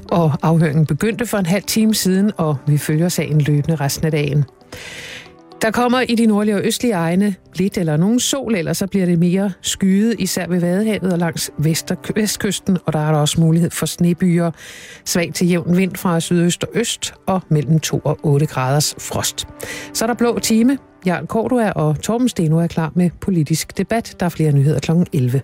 Og afhøringen begyndte for en halv time siden, og vi følger sagen løbende resten af dagen. Der kommer i de nordlige og østlige egne lidt eller nogen sol, eller så bliver det mere skyet, især ved Vadehavet og langs vestkysten, og der er der også mulighed for snebyer, svag til jævn vind fra sydøst og øst, og mellem 2 og 8 graders frost. Så er der blå time. Jarl Cordua og Torben Steno er klar med politisk debat. Der er flere nyheder kl. 11.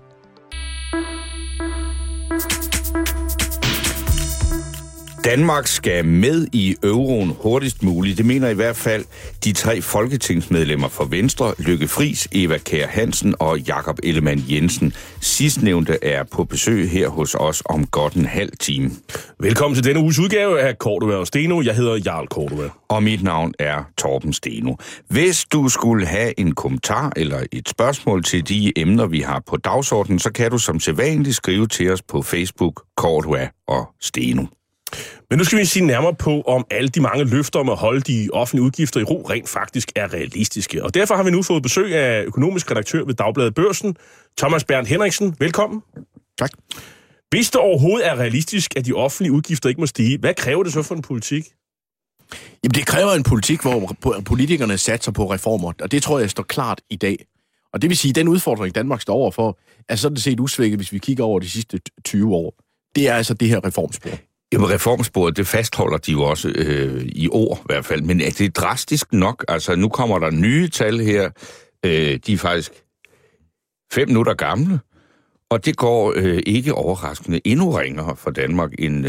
Danmark skal med i euroen hurtigst muligt. Det mener i hvert fald de 3 folketingsmedlemmer for Venstre, Lykke Friis, Eva Kjær Hansen og Jakob Ellemann-Jensen. Sidstnævnte er på besøg her hos os om godt en halv time. Velkommen til denne uges udgave af Cordua og Steno. Jeg hedder Jarl Cordua. Og mit navn er Torben Steno. Hvis du skulle have en kommentar eller et spørgsmål til de emner, vi har på dagsordenen, så kan du som sædvanligt skrive til os på Facebook, Cordua og Steno. Men nu skal vi sige nærmere på, om alle de mange løfter om at holde de offentlige udgifter i ro rent faktisk er realistiske. Og derfor har vi nu fået besøg af økonomisk redaktør ved Dagbladet Børsen, Thomas Bernd Henriksen. Velkommen. Tak. Hvis det overhovedet er realistisk, at de offentlige udgifter ikke må stige, hvad kræver det så for en politik? Jamen, det kræver en politik, hvor politikerne satser på reformer, og det tror jeg står klart i dag. Og det vil sige, at den udfordring, Danmark står overfor, er sådan set usvækket, hvis vi kigger over de sidste 20 år. Det er altså det her reformspor. Jamen, reformsporet, det fastholder de jo også i ord i hvert fald, men er det drastisk nok? Altså, nu kommer der nye tal her, de er faktisk 5 minutter gamle, og det går ikke overraskende endnu ringere for Danmark, end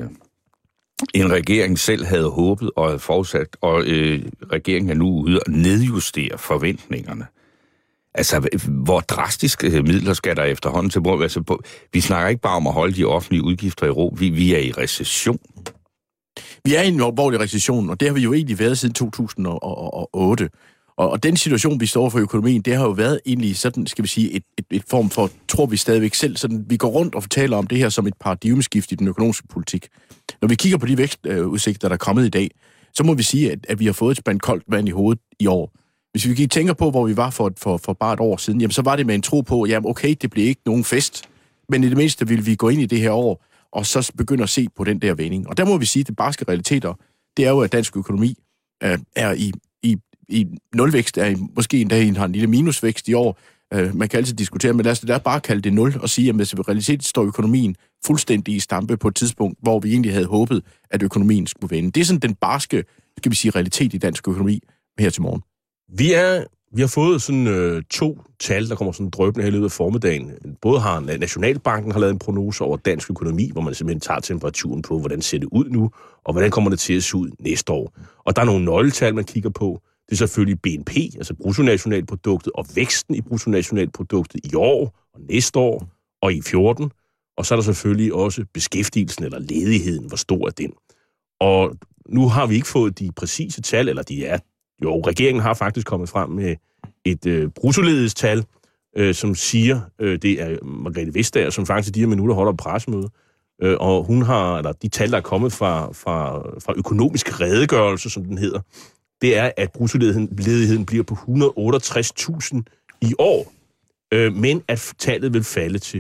regeringen selv havde håbet og havde forudsat, og regeringen er nu ude og nedjustere forventningerne. Altså, hvor drastiske midler skal der efterhånden til brug? Altså, vi snakker ikke bare om at holde de offentlige udgifter i ro. Vi er i recession. Vi er i en alvorlig recession, og det har vi jo egentlig været siden 2008. Og den situation, vi står for i økonomien, det har jo været egentlig sådan, skal vi sige, et form for, tror vi stadigvæk selv, sådan, vi går rundt og fortæller om det her som et paradigmeskift i den økonomiske politik. Når vi kigger på de vækstudsigter, der er kommet i dag, så må vi sige, at vi har fået et spand koldt vand i hovedet i år. Hvis vi tænker på, hvor vi var for bare et år siden, jamen, så var det med en tro på, jamen okay, det bliver ikke nogen fest, men i det mindste vil vi gå ind i det her år, og så begynde at se på den der vending. Og der må vi sige, at det barske realiteter, det er jo, at dansk økonomi er i nulvækst, måske endda har en lille minusvækst i år. Man kan altid diskutere, men lad os da bare kalde det 0 og sige, at i realitet står økonomien fuldstændig i stampe på et tidspunkt, hvor vi egentlig havde håbet, at økonomien skulle vende. Det er sådan den barske, skal vi sige, realitet i dansk økonomi her til morgen. Vi har fået sådan 2 tal, der kommer sådan drøbende her i løbet af formiddagen. Både har Nationalbanken har lavet en prognose over dansk økonomi, hvor man simpelthen tager temperaturen på, hvordan ser det ud nu, og hvordan kommer det til at se ud næste år. Og der er nogle nøgletal, man kigger på. Det er selvfølgelig BNP, altså bruttonationalproduktet, og væksten i bruttonationalproduktet i år, og næste år, og i 14. Og så er der selvfølgelig også beskæftigelsen eller ledigheden, hvor stor er den. Og nu har vi ikke fået de præcise tal, eller de er jo, regeringen har faktisk kommet frem med et bruttoledighedstal, som siger, det er Margrethe Vestager, som faktisk de her minutter holder pressemøde, og hun har, eller de tal, der er kommet fra økonomisk redegørelse, som den hedder, det er, at bruttoledigheden bliver på 168.000 i år, men at tallet vil falde til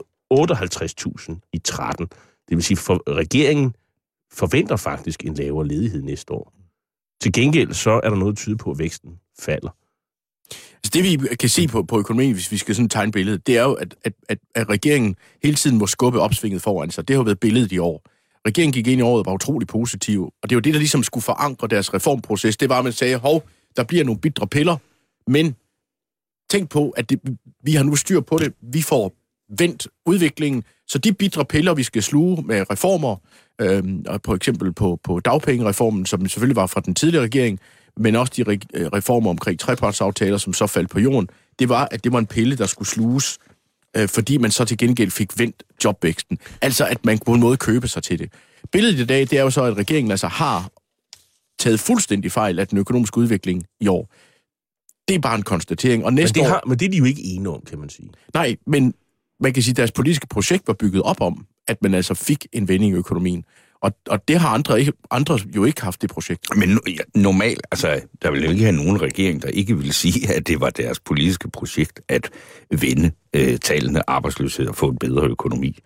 158.000 i 13. Det vil sige, at regeringen forventer faktisk en lavere ledighed næste år. Til gengæld så er der noget tyde på, at væksten falder. Altså det vi kan se på økonomien, hvis vi skal sådan tegne billedet, det er jo, at regeringen hele tiden må skubbe opsvinget foran sig. Det har jo været billedet i år. Regeringen gik ind i året og var utrolig positiv, og det var det, der ligesom skulle forankre deres reformproces. Det var, at man sagde, der bliver nogle bitre piller, men tænk på, at vi har nu styr på det. Vi får vendt udviklingen, så de bitre piller, vi skal sluge med reformer, på eksempel på dagpengereformen, som selvfølgelig var fra den tidligere regering, men også de reformer omkring trepartsaftaler, som så faldt på jorden, det var, at det var en pille, der skulle sluges, fordi man så til gengæld fik vendt jobvæksten. Altså, at man på en måde købe sig til det. Billedet i dag, det er jo så, at regeringen altså har taget fuldstændig fejl af den økonomiske udvikling i år. Det er bare en konstatering. Og næste år... Men det er de jo ikke enige om, kan man sige. Nej, men man kan sige, at deres politiske projekt var bygget op om, at man altså fik en vending i økonomien. Og det har andre jo ikke haft, det projekt. Men normalt, altså, der vil jo ikke have nogen regering, der ikke vil sige, at det var deres politiske projekt at vende tallene arbejdsløshed og få en bedre økonomi.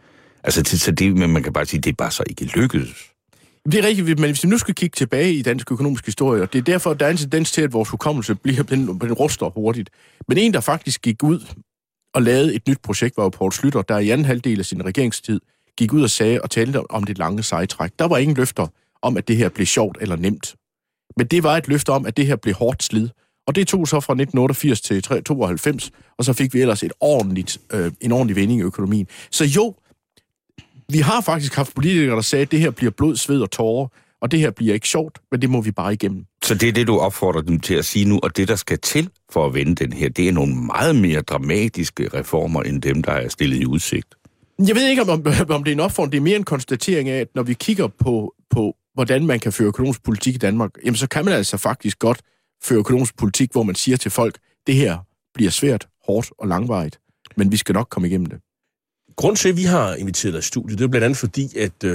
Altså, men man kan bare sige, det er bare så ikke lykkedes. Det er rigtigt, men hvis vi nu skal kigge tilbage i dansk økonomisk historie, og det er derfor, der er en tendens til, at vores hukommelse den ruster hurtigt. Men en, der faktisk gik ud og lavede et nyt projekt, var jo Poul Schlüter, der i anden halvdel af sin regeringstid gik ud og sagde og talte om det lange sejtræk. Der var ingen løfter om, at det her blev sjovt eller nemt. Men det var et løfte om, at det her blev hårdt slid. Og det tog så fra 1988 til 1992, og så fik vi ellers en ordentlig vending i økonomien. Så jo, vi har faktisk haft politikere, der sagde, at det her bliver blod, sved og tårer, og det her bliver ikke sjovt, men det må vi bare igennem. Så det er det, du opfordrer dem til at sige nu, og det, der skal til for at vende den her, det er nogle meget mere dramatiske reformer, end dem, der er stillet i udsigt. Jeg ved ikke, om det er en opfordring. Det er mere en konstatering af, at når vi kigger på hvordan man kan føre økonomisk politik i Danmark, jamen så kan man altså faktisk godt føre økonomisk politik, hvor man siger til folk, det her bliver svært, hårdt og langvarigt, men vi skal nok komme igennem det. Grunden til, at vi har inviteret dig i studiet, det er blandt andet fordi,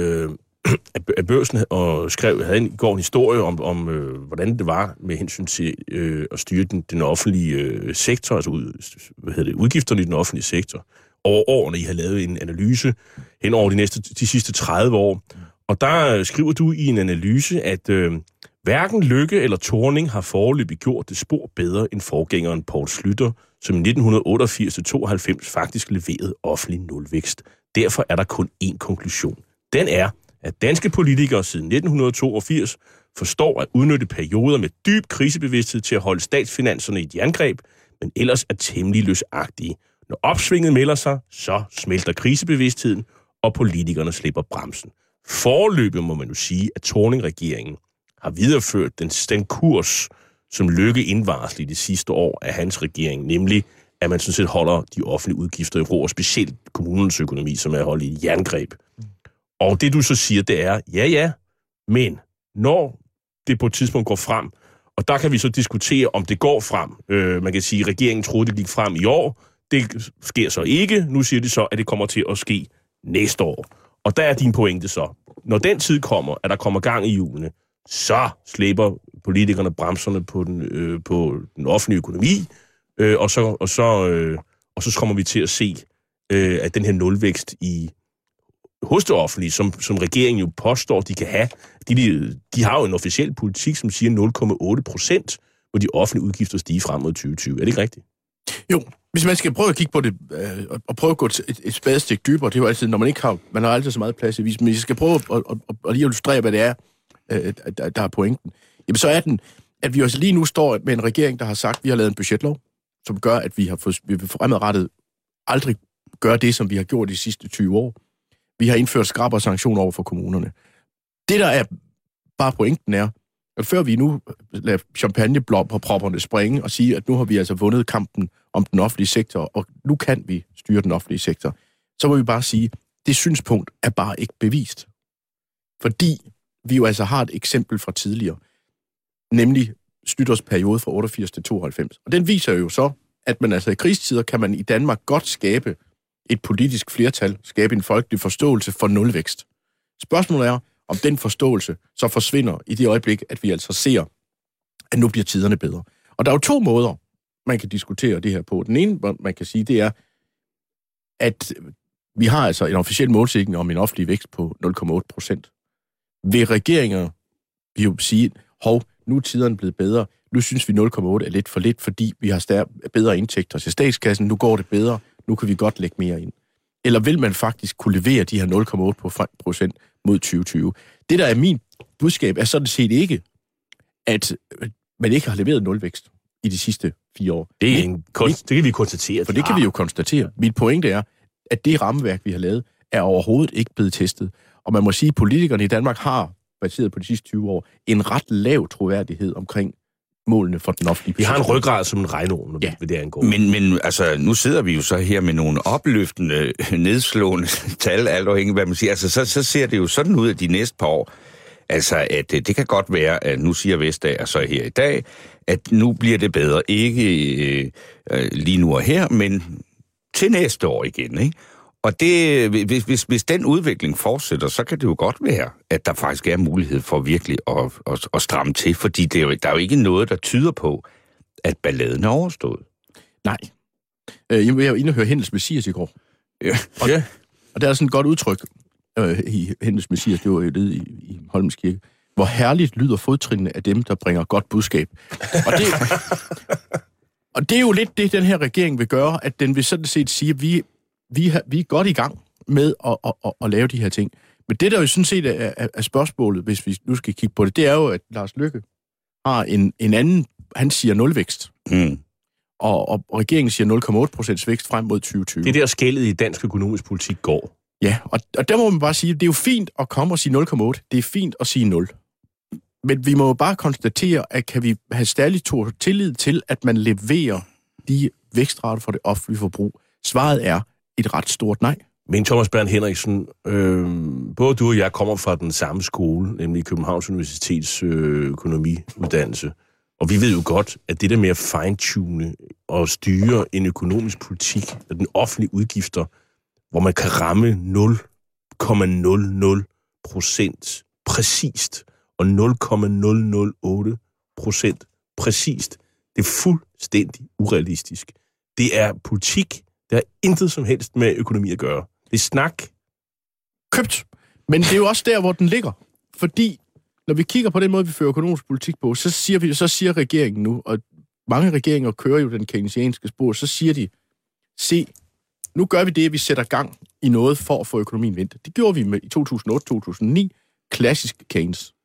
at Børsen havde i går en historie om hvordan det var med hensyn til at styre den offentlige sektor, altså udgifterne i den offentlige sektor, over årene. I har lavet en analyse hen over de sidste 30 år, og der skriver du i en analyse, at hverken Løkke eller Thorning har foreløbig gjort det spor bedre end forgængeren Poul Schlüter, som i 1988-92 faktisk leverede offentlig nulvækst. Derfor er der kun én konklusion. Den er, at danske politikere siden 1982 forstår at udnytte perioder med dyb krisebevidsthed til at holde statsfinanserne i et jerngreb, men ellers er temmelig løsagtige. Når opsvinget melder sig, så smelter krisebevidstheden, og politikerne slipper bremsen. Foreløbig må man jo sige, at Thorning-regeringen har videreført den kurs, som Løkke indvarslede de sidste år af hans regering, nemlig at man sådan set holder de offentlige udgifter i ro, og specielt kommunens økonomi, som er holdt i et jerngreb. Og det du så siger, det er, ja, men når det på et tidspunkt går frem, og der kan vi så diskutere, om det går frem. Man kan sige, at regeringen troede, det gik frem i år. Det sker så ikke. Nu siger de så, at det kommer til at ske næste år. Og der er din pointe så. Når den tid kommer, at der kommer gang i hjulene, så slipper politikerne bremserne på den offentlige økonomi, og så kommer vi til at se, at den her nulvækst hos det offentlige, som regeringen jo påstår, de kan have, de har jo en officiel politik, som siger 0,8%, hvor de offentlige udgifter stiger frem mod 2020. Er det ikke rigtigt? Jo, hvis man skal prøve at kigge på det, og prøve at gå et spadestik dybere, det er jo altid, når man har altid så meget plads i visen, men hvis jeg skal prøve at lige illustrere, hvad det er, der er pointen, jamen så er den, at vi også lige nu står med en regering, der har sagt, at vi har lavet en budgetlov, som gør, at vi vil fremadrettet aldrig gøre det, som vi har gjort de sidste 20 år. Vi har indført skrappere sanktioner over for kommunerne. Det, der er bare pointen er, at før vi nu lader champagneblom på propperne springe og sige, at nu har vi altså vundet kampen om den offentlige sektor, og nu kan vi styre den offentlige sektor, så må vi bare sige, at det synspunkt er bare ikke bevist. Fordi vi jo altså har et eksempel fra tidligere, nemlig Schlüters periode fra 88 til 92. Og den viser jo så, at man altså i krisetider kan man i Danmark godt skabe et politisk flertal, skabe en folkelig forståelse for nulvækst. Spørgsmålet er, om den forståelse så forsvinder i det øjeblik, at vi altså ser, at nu bliver tiderne bedre. Og der er jo to måder, man kan diskutere det her på. Den ene, man kan sige, det er, at vi har altså en officiel målsætning om en offentlig vækst på 0,8%. Vil regeringer jo sige, nu er tiderne blevet bedre, nu synes vi 0,8 er lidt for lidt, fordi vi har bedre indtægter til statskassen, nu går det bedre, nu kan vi godt lægge mere ind. Eller vil man faktisk kunne levere de her 0,8% mod 2020? Det, der er min budskab, er sådan set ikke, at man ikke har leveret nulvækst i de sidste 4 år. Det kan vi konstatere. For det kan vi jo konstatere. Min pointe er, at det rammeværk, vi har lavet, er overhovedet ikke blevet testet. Og man må sige, at politikerne i Danmark har, baseret på de sidste 20 år, en ret lav troværdighed omkring målene for den offentlige. Vi har en ryggrad som en regnorm, når det angår. Men altså, nu sidder vi jo så her med nogle opløftende, nedslående tal, alt afhængigt, hvad man siger. Altså, så ser det jo sådan ud af de næste par år. Altså, at det kan godt være, at nu siger Vestager så her i dag, at nu bliver det bedre. Ikke lige nu og her, men til næste år igen, ikke? Og det, hvis den udvikling fortsætter, så kan det jo godt være, at der faktisk er mulighed for virkelig at stramme til, fordi der er jo ikke noget, der tyder på, at balladen er overstået. Nej. Jeg var inde og høre Hændels Messias i går. Ja. Og der er sådan et godt udtryk i Hendes Messias, det var jo det i Holmens Kirke, hvor herligt lyder fodtrinene af dem, der bringer godt budskab. Og det er jo lidt det, den her regering vil gøre, at den vil sådan set sige, at vi er godt i gang med at lave de her ting. Men det, der jo sådan set er spørgsmålet, hvis vi nu skal kigge på det, det er jo, at Lars Løkke har en anden, han siger nulvækst. Og regeringen siger 0,8% vækst frem mod 2020. Det er der skellet i dansk økonomisk politik går. Ja, og der må man bare sige, at det er jo fint at komme og sige 0,8. Det er fint at sige 0. Men vi må jo bare konstatere, at kan vi have stadig tillid til, at man leverer de vækstrater for det offentlige forbrug? Svaret er et ret stort nej. Men Thomas Bernd Henriksen, både du og jeg kommer fra den samme skole, nemlig Københavns Universitets økonomiuddannelse. Og vi ved jo godt, at det der med at fine-tune og styre en økonomisk politik af den offentlige udgifter, hvor man kan ramme 0,00% præcist og 0,008% præcist, det er fuldstændig urealistisk. Det er politik, der har intet som helst med økonomi at gøre. Det er snak. Købt. Men det er jo også der, hvor den ligger. Fordi når vi kigger på den måde, vi fører økonomisk politik på, så siger regeringen nu, og mange regeringer kører jo den keynesianske spor, så siger de, se, nu gør vi det, at vi sætter gang i noget for at få økonomien vendt. Det gjorde vi med i 2008-2009. Klassisk Keynes.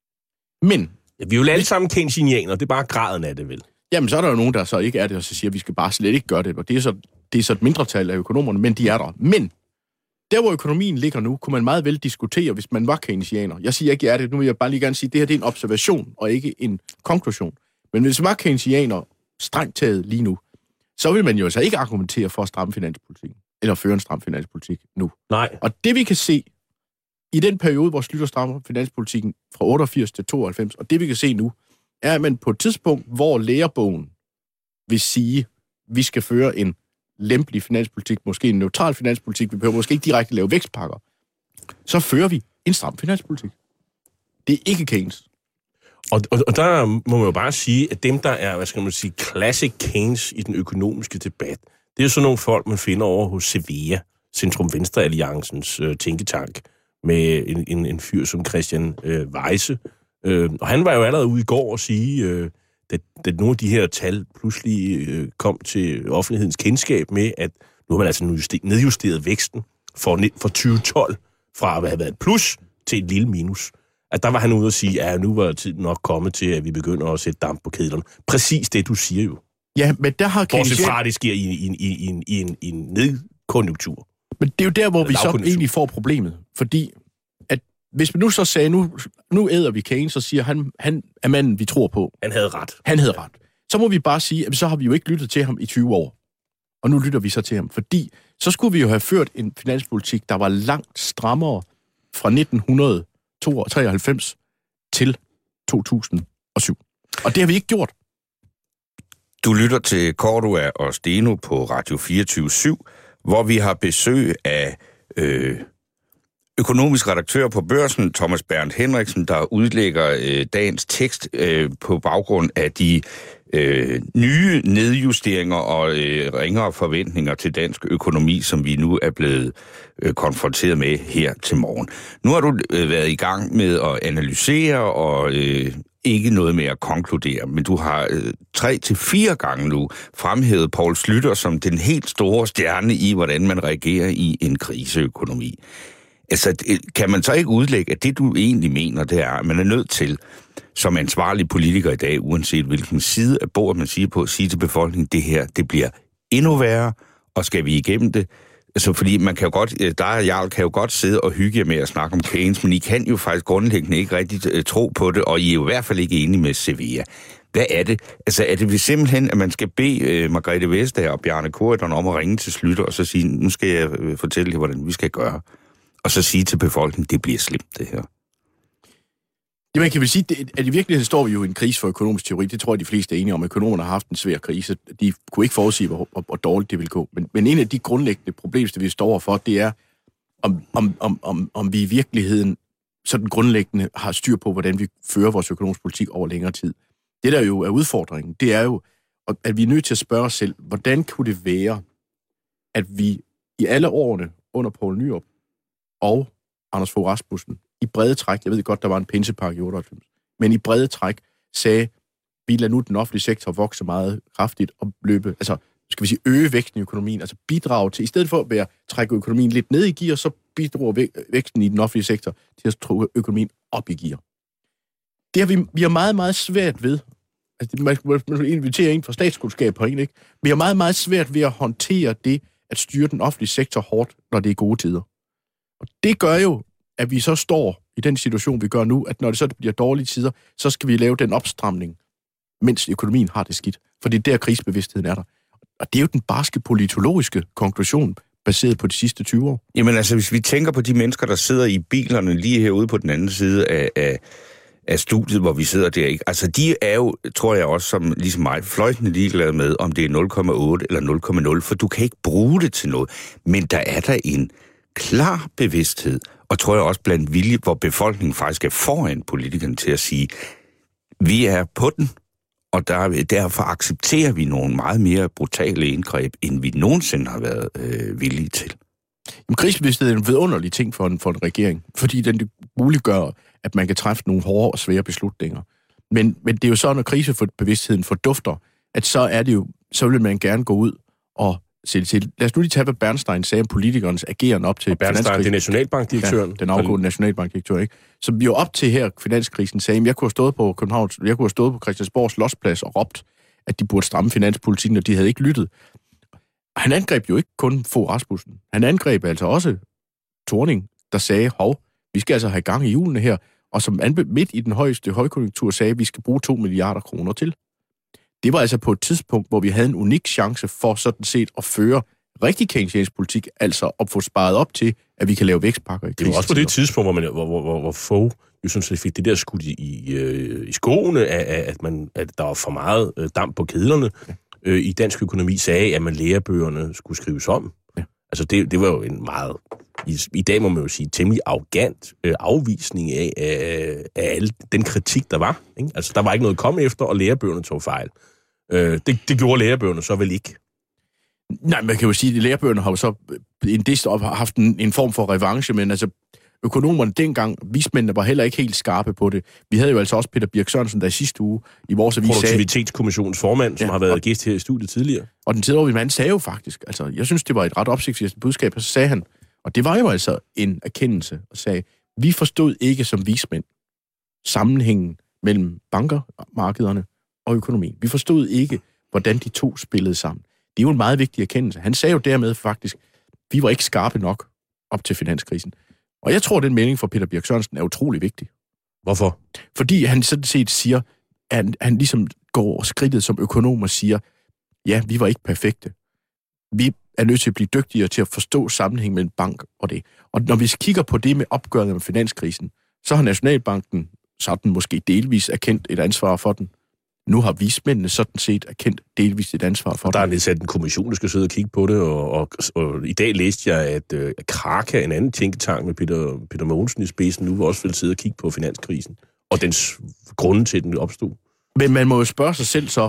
Men ja, vi er jo alle sammen keynesianer, det er bare graden af det, vel? Jamen, så er der jo nogen, der så ikke er det, og så siger, at vi skal bare slet ikke gøre det. Og det er så et mindretal af økonomerne, men de er der. Men der, hvor økonomien ligger nu, kunne man meget vel diskutere, hvis man var keynesianer. Jeg siger ikke, det. Nu vil jeg bare lige gerne sige, at det her det er en observation, og ikke en konklusion. Men hvis man var keynesianer strengt taget lige nu, så vil man jo altså ikke argumentere for at stramme finanspolitikken, eller føre en stram finanspolitik nu. Nej. Og det vi kan se i den periode, hvor Schlüter strammer finanspolitikken fra 88 til 92, og det vi kan se nu, er, at man på et tidspunkt, hvor lærebogen vil sige, at vi skal føre en lempelig finanspolitik, måske en neutral finanspolitik, vi behøver måske ikke direkte lave vækstpakker, så fører vi en stram finanspolitik. Det er ikke Keynes. Og der må man jo bare sige, at dem, der er, hvad skal man sige, classic Keynes i den økonomiske debat, det er jo sådan nogle folk, man finder over hos Cevea, Centrum Venstre Alliancens tænketank, med en fyr som Christian Weisse. Og han var jo allerede ude i går og sige, da nogle af de her tal pludselig kom til offentlighedens kendskab med, at nu har man altså nedjusteret væksten for 2012 fra at have været et plus til et lille minus. At der var han ude og sige, at nu var tiden nok kommet til, at vi begynder at sætte damp på kedlerne. Præcis det, du siger jo. Ja, men der har bortset fra, det sker i en nedkonjunktur. Men det er jo der, hvor vi så egentlig får problemet. Fordi, at hvis man nu så sagde, nu æder vi Keynes, så siger han er manden, vi tror på. Han havde ret. Han havde ret. Så må vi bare sige, at så har vi jo ikke lyttet til ham i 20 år. Og nu lytter vi så til ham. Fordi så skulle vi jo have ført en finanspolitik, der var langt strammere fra 1993 til 2007. Og det har vi ikke gjort. Du lytter til Cordua og Steno på Radio 24/7, hvor vi har besøg af økonomisk redaktør på Børsen, Thomas Bernd Henriksen, der udlægger dagens tekst på baggrund af de nye nedjusteringer og ringere forventninger til dansk økonomi, som vi nu er blevet konfronteret med her til morgen. Nu har du været i gang med at analysere og ikke noget med at konkludere, men du har 3-4 gange nu fremhævet Poul Schlüter som den helt store stjerne i, hvordan man reagerer i en kriseøkonomi. Altså, kan man så ikke udlægge, at det du egentlig mener, det er, at man er nødt til, som ansvarlig politiker i dag, uanset hvilken side af bordet man siger på, at sige til befolkningen, det her, det bliver endnu værre, og skal vi igennem det? Altså, fordi man kan jo godt, dig og Jarl kan jo godt sidde og hygge med at snakke om Keynes, men I kan jo faktisk grundlæggende ikke rigtig tro på det, og I er jo i hvert fald ikke enige med Cevea. Hvad er det? Altså, er det simpelthen, at man skal bede Margrethe Vestager og Bjarne Corydon om at ringe til Schlüter, og så sige, nu skal jeg fortælle jer, hvordan vi skal gøre, og så sige til befolkningen, det bliver slemt, det her? Ja, man kan vel sige, at i virkeligheden står vi jo i en krise for økonomisk teori. Det tror jeg, de fleste er enige om. Økonomerne har haft en svær krise. De kunne ikke forudsige, hvor dårligt det vil gå. Men en af de grundlæggende problemer, vi står overfor, det er, om vi i virkeligheden sådan grundlæggende har styr på, hvordan vi fører vores økonomisk politik over længere tid. Det, der jo er udfordringen, det er jo, at vi er nødt til at spørge os selv, hvordan kunne det være, at vi i alle årene under Poul Nyrup og Anders Fogh Rasmussen i brede træk, jeg ved godt, der var en pinsepakke i 98, men i brede træk sagde, vi lader nu den offentlige sektor vokse meget kraftigt og øge væksten i økonomien, altså bidrage til, i stedet for at trække økonomien lidt ned i gear, så bidrager væksten i den offentlige sektor til at trække økonomien op i gear. Det har vi har meget, meget svært ved. Altså, man inviterer en fra statskundskab på en, ikke? Vi har meget, meget svært ved at håndtere det, at styre den offentlige sektor hårdt, når det er gode tider. Og det gør jo, at vi så står i den situation, vi gør nu, at når det så bliver dårlige tider, så skal vi lave den opstramning, mens økonomien har det skidt. For det er der, krisebevidstheden er der. Og det er jo den barske politologiske konklusion, baseret på de sidste 20 år. Jamen altså, hvis vi tænker på de mennesker, der sidder i bilerne lige herude på den anden side af studiet, hvor vi sidder der, ikke? Altså, de er jo, tror jeg også, som ligesom mig, fløjtende ligeglade med, om det er 0,8 eller 0,0, for du kan ikke bruge det til noget. Men der er der en klar bevidsthed, og tror jeg også blandt vilje, hvor befolkningen faktisk er foran politikerne til at sige, vi er på den, og derfor accepterer vi nogle meget mere brutale indgreb, end vi nogensinde har været villige til. Jamen, krisebevidsthed er en vidunderlig ting for en regering, fordi den muliggør, at man kan træffe nogle hårde og svære beslutninger. Men det er jo så, når krisebevidstheden fordufter, at så vil man gerne gå ud og se til. Lad os nu lige tage, hvad Bernstein sagde om politikernes ageren op til Bernstein, det er nationalbankdirektøren. Ja, den afgående nationalbankdirektør, ikke? Som jo op til her finanskrisen sagde, at jeg kunne have stået på Christiansborgs Slotsplads og råbt, at de burde stramme finanspolitikken, og de havde ikke lyttet. Han angreb jo ikke kun Fogh Rasmussen. Han angreb altså også Thorning, der sagde, vi skal altså have gang i hjulene her, og som midt i den højeste højkonjunktur sagde, at vi skal bruge 2 milliarder kroner til. Det var altså på et tidspunkt, hvor vi havde en unik chance for sådan set at føre rigtig keynesiansk politik, altså at få sparet op til, at vi kan lave vækstpakker i krisetider. Det var også på det tidspunkt, hvor Fogh jo sådan set fik det der skudt i skoene, at der var for meget damp på kedlerne i dansk økonomi, sagde, at lærebøgerne skulle skrives om. Ja. Altså det var jo en meget, i dag må man jo sige, temmelig arrogant afvisning af al den kritik, der var. Ikke? Altså der var ikke noget at komme efter, og lærebøgerne tog fejl. Det gjorde lærebøgerne så vel ikke. Nej, man kan jo sige, at lærebøgerne har jo så haft en form for revanche, men altså økonomerne dengang, vismændene var heller ikke helt skarpe på det. Vi havde jo altså også Peter Birch Sørensen, der i sidste uge i vores avis sagde... Produktivitetskommissionens formand, som har været gæst her i studiet tidligere. Og den tidligere mand sagde jo faktisk, altså jeg synes, det var et ret opsigtsvækkende budskab, og så sagde han, og det var jo altså en erkendelse, og sagde, vi forstod ikke som vismænd sammenhængen mellem bankermarkederne og økonomien. Vi forstod ikke, hvordan de to spillede sammen. Det er jo en meget vigtig erkendelse. Han sagde jo dermed faktisk, vi var ikke skarpe nok op til finanskrisen. Og jeg tror, at den melding fra Peter Birch Sørensen er utrolig vigtig. Hvorfor? Fordi han sådan set siger, at han ligesom går skridtet som økonom og siger, ja, vi var ikke perfekte. Vi er nødt til at blive dygtigere til at forstå sammenhæng mellem bank og det. Og når vi kigger på det med opgøret med finanskrisen, så har Nationalbanken sådan måske delvis erkendt et ansvar for den. Nu har vismændene sådan set erkendt delvis et ansvar for der er nedsat en kommission, der skal sidde og kigge på det, og i dag læste jeg, at Kraka, en anden tænketank med Peter Mogensen i spidsen, nu også vil sidde og kigge på finanskrisen, og dens grunde til, den opstod. Men man må jo spørge sig selv så,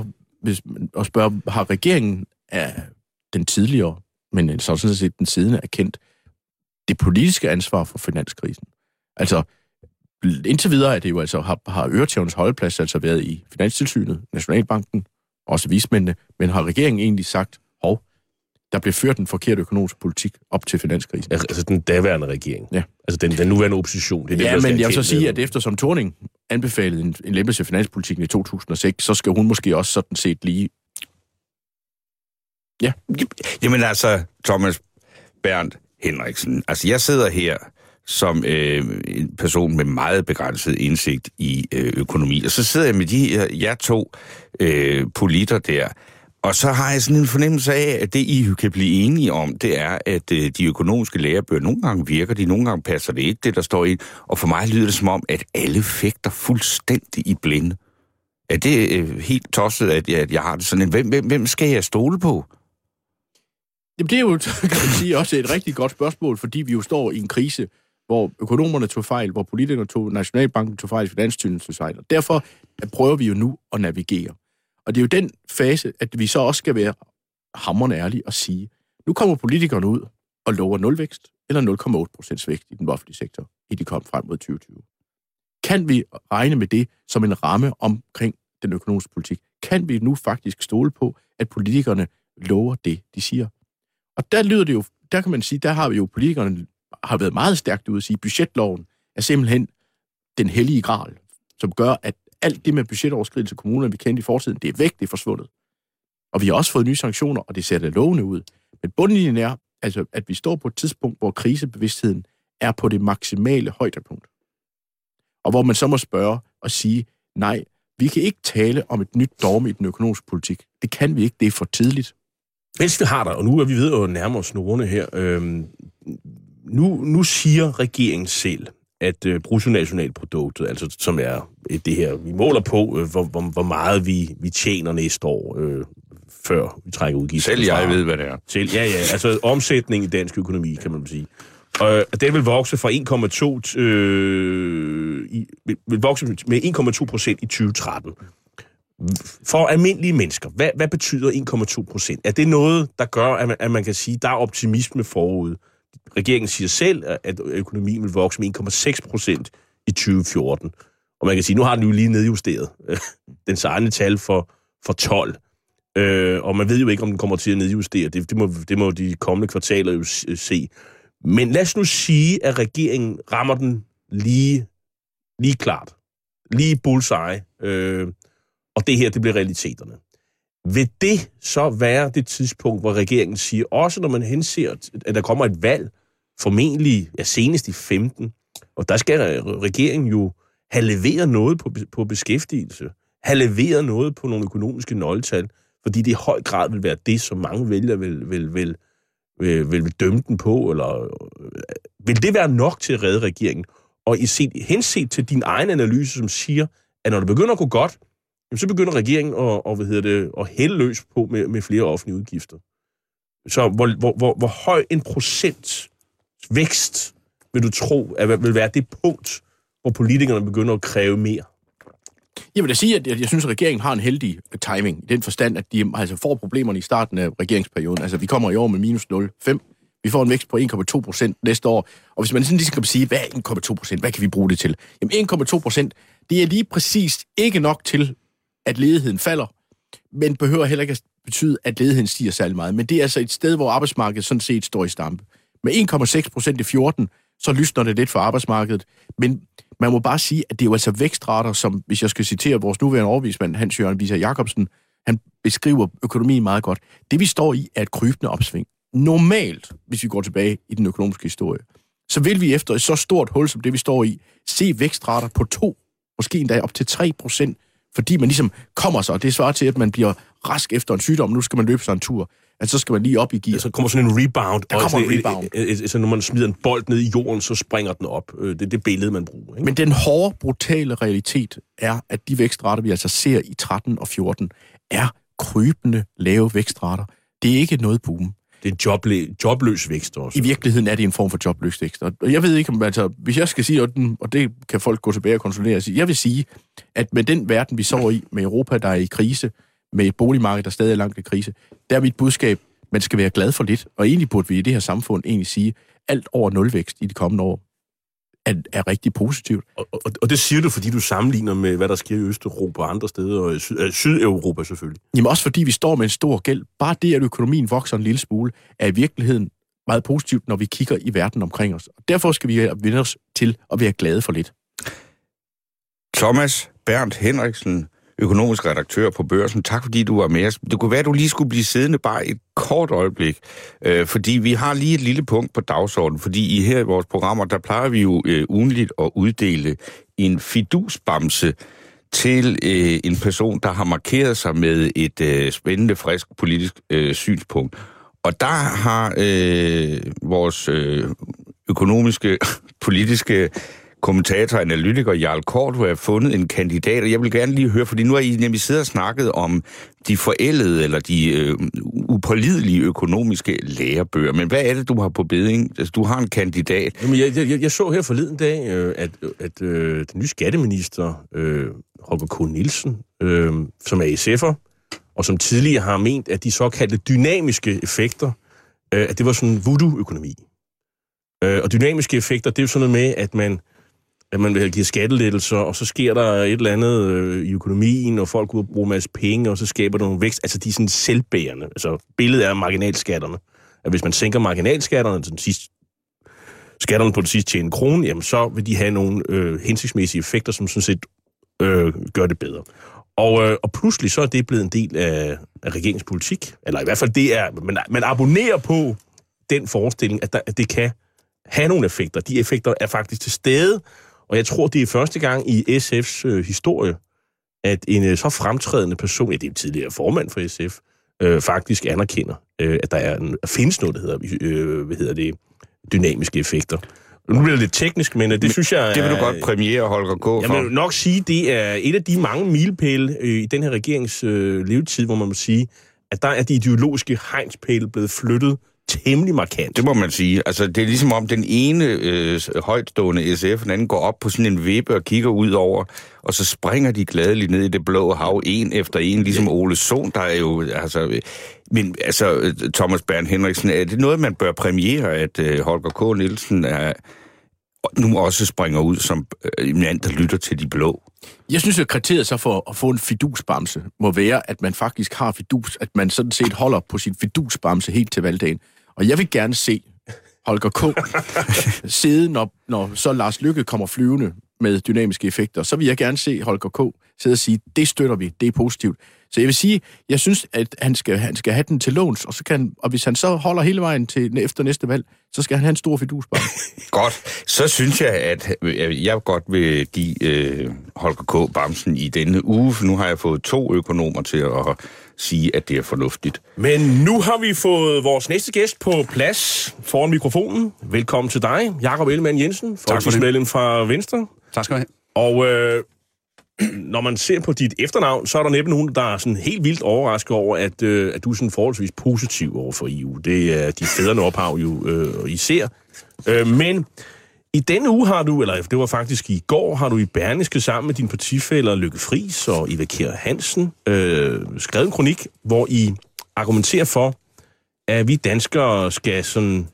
har regeringen af den tidligere, men sådan set den siddende, erkendt det politiske ansvar for finanskrisen? Altså, indtil videre er det jo altså, har øretævnens holdeplads altså været i Finanstilsynet, Nationalbanken, også vismændene, men har regeringen egentlig sagt, der blev ført en forkert økonomisk politik op til finanskrisen? Altså den daværende regering? Ja. Altså den nuværende opposition? Det er det, men jeg vil så sige, at eftersom Thorning anbefalede en lempelse af finanspolitikken i 2006, så skal hun måske også sådan set lige... Ja. Jamen altså, Thomas Bernt Henriksen, altså jeg sidder her som en person med meget begrænset indsigt i økonomi. Og så sidder jeg med jer to politter der, og så har jeg sådan en fornemmelse af, at det, I kan blive enige om, det er, at de økonomiske lærebøger nogle gange virker, de nogle gange passer det ikke, det der står i, og for mig lyder det som om, at alle fægter fuldstændig i blinde. Er det helt tosset, at jeg har det sådan en, hvem skal jeg stole på? Jamen det er jo, kan man sige, også et rigtig godt spørgsmål, fordi vi jo står i en krise, hvor økonomerne tog fejl, hvor politikerne tog, Nationalbanken tog fejl, Finanstilsynet tog fejl. Og derfor prøver vi jo nu at navigere. Og det er jo den fase, at vi så også skal være hamrende ærlige og sige, nu kommer politikerne ud og lover nulvækst, eller 0,8% vækst i den offentlige sektor i de kom frem mod 2020. Kan vi regne med det som en ramme omkring den økonomiske politik? Kan vi nu faktisk stole på, at politikerne lover det, de siger? Og der lyder det jo, der kan man sige, der har vi jo politikerne har været meget stærkt ude at sige, at budgetloven er simpelthen den hellige gral, som gør, at alt det med budgetoverskridelse til kommunerne, vi kendte i fortiden, det er væk, det er forsvundet. Og vi har også fået nye sanktioner, og det ser da lovende ud. Men bundlinjen er, altså, at vi står på et tidspunkt, hvor krisebevidstheden er på det maksimale højdepunkt. Og hvor man så må spørge og sige, nej, vi kan ikke tale om et nyt dogme i den økonomiske politik. Det kan vi ikke, det er for tidligt. Mens vi har der, og nu er vi ved at nærme os snorene her, nu siger regeringen selv, at bruttonationalproduktet, altså som er det her, vi måler på, hvor meget vi tjener næste år, før vi trækker udgifter. Selv jeg ved, hvad det er. Ja, altså omsætning i dansk økonomi, kan man sige. Og den vil vokse fra 1,2% i 2013. For almindelige mennesker, hvad betyder 1,2%? Er det noget, der gør, at man kan sige, der er optimisme forud? Regeringen siger selv, at økonomien vil vokse med 1,6% i 2014. Og man kan sige, nu har den jo lige nedjusteret dens egne tal for 12. Og man ved jo ikke, om den kommer til at nedjustere. Det må de kommende kvartaler jo se. Men lad os nu sige, at regeringen rammer den lige klart. Lige bullseye. Og det her, det bliver realiteterne. Vil det så være det tidspunkt, hvor regeringen siger, også når man henser, at der kommer et valg, formentlig senest i 15, og der skal regeringen jo have leveret noget på beskæftigelse, have leveret noget på nogle økonomiske nøgletal, fordi det i høj grad vil være det, som mange vælgere vil dømme den på, eller vil det være nok til at redde regeringen? Og henset til din egen analyse, som siger, at når det begynder at gå godt, så begynder regeringen at hælde løs på med flere offentlige udgifter. Så hvor høj en procent vækst vil du tro, at vil være det punkt, hvor politikerne begynder at kræve mere? Jeg vil da sige, at jeg synes, at regeringen har en heldig timing, i den forstand, at de altså får problemerne i starten af regeringsperioden. Altså, vi kommer i år med minus 0,5. Vi får en vækst på 1,2% næste år. Og hvis man sådan lige skal sige, hvad er 1,2%? Hvad kan vi bruge det til? Jamen, 1,2%, det er lige præcis ikke nok til, at ledigheden falder, men behøver heller ikke at betyde, at ledigheden stiger særlig meget. Men det er altså et sted, hvor arbejdsmarkedet sådan set står i stampe. Med 1,6% i 14, så lysner det lidt for arbejdsmarkedet. Men man må bare sige, at det er jo altså vækstrater, som, hvis jeg skal citere vores nuværende overvismand, Hans-Jørgen Visser Jacobsen, han beskriver økonomien meget godt. Det vi står i er et krybende opsving. Normalt, hvis vi går tilbage i den økonomiske historie, så vil vi efter et så stort hul, som det vi står i, se vækstrater på 2, måske endda op til 3%, fordi man ligesom kommer sig, og det svarer til, at man bliver rask efter en sygdom, nu skal man løbe sig en tur, at så skal man lige op i gear. Ja, så kommer sådan en rebound. Der kommer en rebound. Så når man smider en bold ned i jorden, så springer den op. Det er det billede, man bruger. Ikke? Men den hårde, brutale realitet er, at de vækstrater, vi altså ser i 13 og 14, er krybende lave vækstrater. Det er ikke noget boom. Det er en jobløs vækst også. I virkeligheden er det en form for jobløs vækst. Og jeg ved ikke, om altså, hvis jeg skal sige, og det kan folk gå tilbage og konsolidere sig, jeg vil sige, at med den verden, vi så i, med Europa, der er i krise, med et boligmarked, der stadig er langt i krise, der er mit budskab, man skal være glad for lidt. Og egentlig burde vi i det her samfund egentlig sige, alt over nulvækst i de kommende år er rigtig positivt. Og det siger du, fordi du sammenligner med, hvad der sker i Østeuropa og andre steder, og Sydeuropa selvfølgelig. Jamen også fordi vi står med en stor gæld. Bare det, at økonomien vokser en lille smule, er i virkeligheden meget positivt, når vi kigger i verden omkring os. Og derfor skal vi vende os til at være glade for lidt. Thomas Bernt Henriksen, økonomisk redaktør på Børsen. Tak fordi du var med os. Det kunne være, at du lige skulle blive siddende bare et kort øjeblik, fordi vi har lige et lille punkt på dagsordenen, fordi her i vores programmer, der plejer vi jo ugenligt at uddele en fidusbamse til en person, der har markeret sig med et spændende, frisk politisk synspunkt. Og der har vores økonomiske, politiske kommentator og analytiker Jarl Kort har fundet en kandidat, og jeg vil gerne lige høre, fordi nu har I nemlig siddet og snakket om de forældede eller de upålidelige økonomiske lærebøger. Men hvad er det, du har på beding? Altså, du har en kandidat. Jamen, jeg så her forleden dag, at den nye skatteminister, Holger K. Nielsen, som er SF'er, og som tidligere har ment, at de såkaldte dynamiske effekter, at det var sådan voodoo-økonomi. Og dynamiske effekter, det er jo sådan noget med, at man vil give skattelettelser, og så sker der et eller andet i økonomien, og folk ud og bruge en masse penge, og så skaber der nogle vækst. Altså, de er sådan selvbærende. Altså, billedet er marginalskatterne. At hvis man sænker marginalskatterne, skatterne på det sidste tjene krone, jamen så vil de have nogle hensigtsmæssige effekter, som sådan set gør det bedre. Og pludselig så er det blevet en del af regeringspolitik. Eller i hvert fald det er, man abonnerer på den forestilling, at det kan have nogle effekter. De effekter er faktisk til stede, og jeg tror, det er første gang i SF's historie, at en så fremtrædende person, det er tidligere formand for SF, faktisk anerkender, at der findes noget, der hedder dynamiske effekter. Nu bliver det lidt teknisk, men det synes jeg... Det vil du godt premiere, Holger K. for. Jeg vil nok sige, det er et af de mange milepæle i den her regerings levetid, hvor man må sige, at der er de ideologiske hegnspæle blevet flyttet temmelig markant. Det må man sige. Altså, det er ligesom om den ene højtstående SF, den anden går op på sådan en vippe og kigger ud over, og så springer de gladeligt ned i det blå hav, en efter en, ligesom Ole Sohn, der er jo... Altså, men altså, Thomas Bernd Henriksen, er det noget, man bør premiere, at Holger K. Nielsen nu også springer ud som en mand, der lytter til de blå? Jeg synes, at kriteriet så for at få en fidusbamse må være, at man faktisk har fidus, at man sådan set holder på sin fidusbamse helt til valgdagen. Og jeg vil gerne se Holger K. sidde, når så Lars Løkke kommer flyvende med dynamiske effekter. Så vil jeg gerne se Holger K. sidde og sige, det støtter vi, det er positivt. Så jeg vil sige, jeg synes, at han skal have den til låns, og hvis han så holder hele vejen til efter næste valg, så skal han have en stor fidusbamse. Godt. Så synes jeg, at jeg godt vil give Holger K. bamsen i denne uge, for nu har jeg fået 2 økonomer til at sige, at det er fornuftigt. Men nu har vi fået vores næste gæst på plads foran mikrofonen. Velkommen til dig, Jakob Ellemann-Jensen, folketingsmedlem fra Venstre. Tak skal du have. Og når man ser på dit efternavn, så er der næppe nogen, der er sådan helt vildt overrasket over, at du er sådan forholdsvis positiv over for EU. Det er de fædrene ophav jo især. Men i denne uge har du, eller det var faktisk i går, har du i Berlingske sammen med dine partifæller Lykke Friis og Eva Kjer Hansen skrevet en kronik, hvor I argumenterer for, at vi danskere skal sådan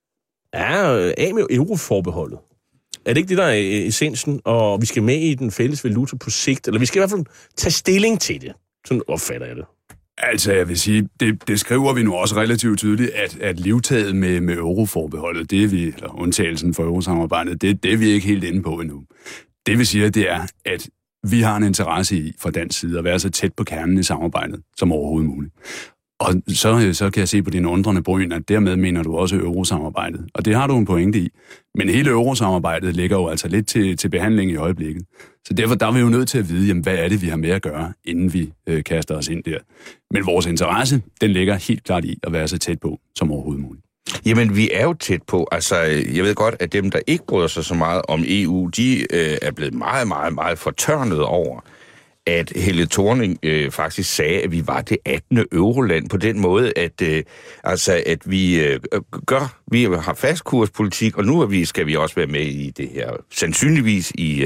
af med euroforbeholdet. Er det ikke det, der er essensen, og vi skal med i den fælles valuta på sigt, eller vi skal i hvert fald tage stilling til det? Sådan opfatter jeg det. Altså, jeg vil sige, det skriver vi nu også relativt tydeligt, at livtaget med euroforbeholdet, det er vi, eller undtagelsen for eurosamarbejdet, det er vi ikke helt inde på endnu. Det vi siger, det er, at vi har en interesse i fra dansk side at være så tæt på kernen i samarbejdet som overhovedet muligt. Og så kan jeg se på dine undrende bryn, at dermed mener du også eurosamarbejdet. Og det har du en pointe i. Men hele eurosamarbejdet ligger jo altså lidt til behandling i øjeblikket. Så derfor der er vi jo nødt til at vide, jamen, hvad er det, vi har med at gøre, inden vi kaster os ind der. Men vores interesse, den ligger helt klart i at være så tæt på som overhovedet muligt. Jamen, vi er jo tæt på. Altså, jeg ved godt, at dem, der ikke bryder sig så meget om EU, de er blevet meget, meget, meget fortørnet over, at Helle Thorning faktisk sagde, at vi var det 18. euroland på den måde, at vi har fastkurspolitik, og nu skal vi også være med i det her, sandsynligvis i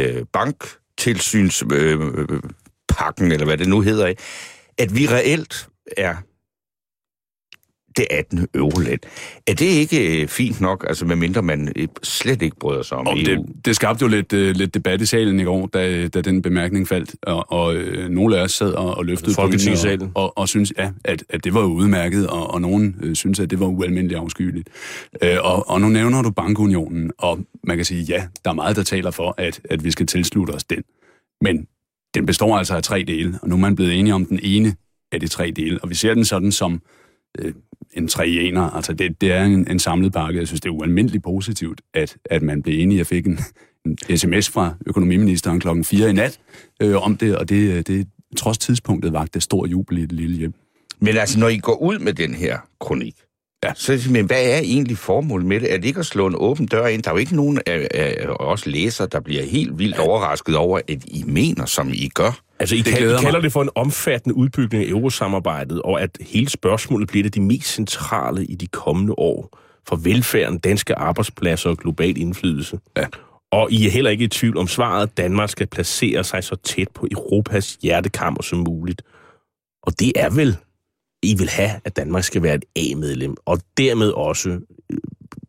banktilsynspakken, eller hvad det nu hedder, at vi reelt er det 18. euroland. Er det ikke fint nok, altså medmindre man slet ikke bryder sig om EU? Det skabte jo lidt debat i salen i går, da den bemærkning faldt, og nogle af os sad og løftede Folketingssalen og synes, at det var udmærket, og nogen synes, at det var ualmindeligt afskyeligt. Og nu nævner du bankunionen, og man kan sige, ja, der er meget, der taler for, at vi skal tilslutte os den. Men den består altså af 3 dele, og nu er man blevet enige om den ene af de 3 dele, og vi ser den sådan som en 3 i ener. Altså det er en samlet pakke. Jeg synes, det er ualmindeligt positivt, at man blev enige. Jeg fik en sms fra økonomiministeren 4:00 i nat om det, og det trods tidspunktet var det stor jubel i det lille hjem. Men altså, når I går ud med den her kronik, men hvad er egentlig formålet med det? Er det ikke at slå en åben dør ind? Der er jo ikke nogen af os læsere, der bliver helt vildt overrasket over, at I mener, som I gør. Altså, I kalder det for en omfattende udbygning af eurosamarbejdet, og at hele spørgsmålet bliver det de mest centrale i de kommende år for velfærden, danske arbejdspladser og global indflydelse. Ja. Og I er heller ikke i tvivl om svaret, at Danmark skal placere sig så tæt på Europas hjertekammer som muligt. Og det er vel, I vil have, at Danmark skal være et A-medlem, og dermed også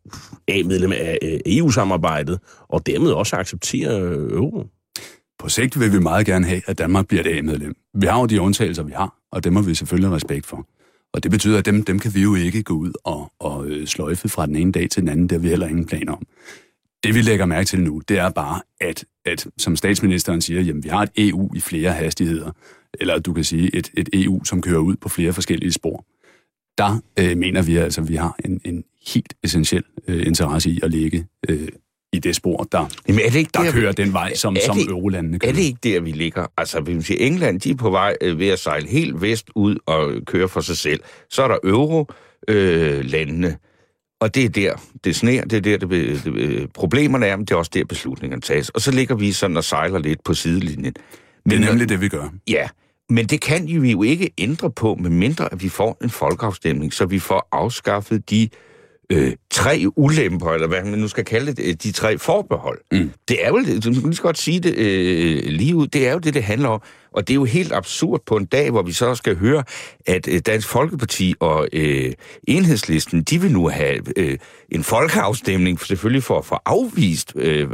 A-medlem af EU-samarbejdet, og dermed også acceptere euro? På sigt vil vi meget gerne have, at Danmark bliver et A-medlem. Vi har jo de undtagelser, vi har, og dem har vi selvfølgelig respekt for. Og det betyder, at dem kan vi jo ikke gå ud og sløjfe fra den ene dag til den anden, der vi heller ingen planer om. Det vi lægger mærke til nu, det er bare, at som statsministeren siger, jamen vi har et EU i flere hastigheder, eller du kan sige et EU, som kører ud på flere forskellige spor. Der mener vi altså, at vi har en helt essentiel interesse i at ligge i det spor, der kører den vej, som eurolandene kører. Er det ikke der, vi ligger? Altså, vi vil sige, England, de er på vej ved at sejle helt vest ud og køre for sig selv. Så er der eurolandene, og det er der, det sner, det er der, problemerne er, men det er også der, beslutningerne tages. Og så ligger vi sådan og sejler lidt på sidelinjen. Det er nemlig det, vi gør. Ja, men det kan vi jo ikke ændre på, medmindre at vi får en folkeafstemning, så vi får afskaffet de 3 ulemper, eller hvad man nu skal kalde det, de 3 forbehold. Det er jo, du kan lige så godt sige det lige ud, det er jo det handler om. Og det er jo helt absurd på en dag, hvor vi så skal høre, at Dansk Folkeparti og Enhedslisten, de vil nu have en folkeafstemning, selvfølgelig for at få afvist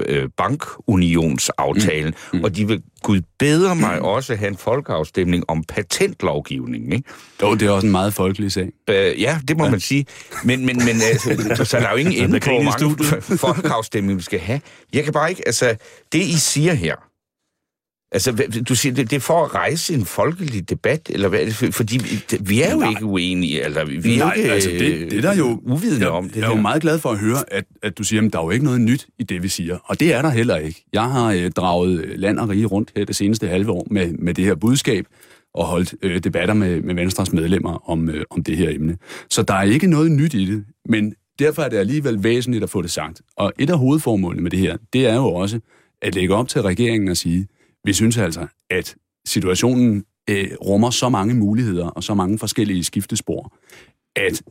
bankunionsaftalen, og de vil gud bedre mig også have en folkeafstemning om patentlovgivningen, ikke? Jo, det er også en meget folkelig sag. Ja, det må man sige. Men altså, så der er jo ingen ende på, hvor mange folkeafstemninger vi skal have. Jeg kan bare ikke, altså, det I siger her, altså, du siger, det er for at rejse en folkelig debat, eller hvad er det? Fordi vi er jo ikke uenige, eller vi er ikke altså det der jo uvidende om det. Jeg er jo meget glad for at høre, at du siger, at der er jo ikke noget nyt i det, vi siger. Og det er der heller ikke. Jeg har draget land og rige rundt her det seneste halve år med det her budskab, og holdt debatter med Venstres medlemmer om det her emne. Så der er ikke noget nyt i det, men derfor er det alligevel væsentligt at få det sagt. Og et af hovedformålene med det her, det er jo også at lægge op til regeringen og sige, vi synes altså, at situationen rummer så mange muligheder og så mange forskellige skiftespor, at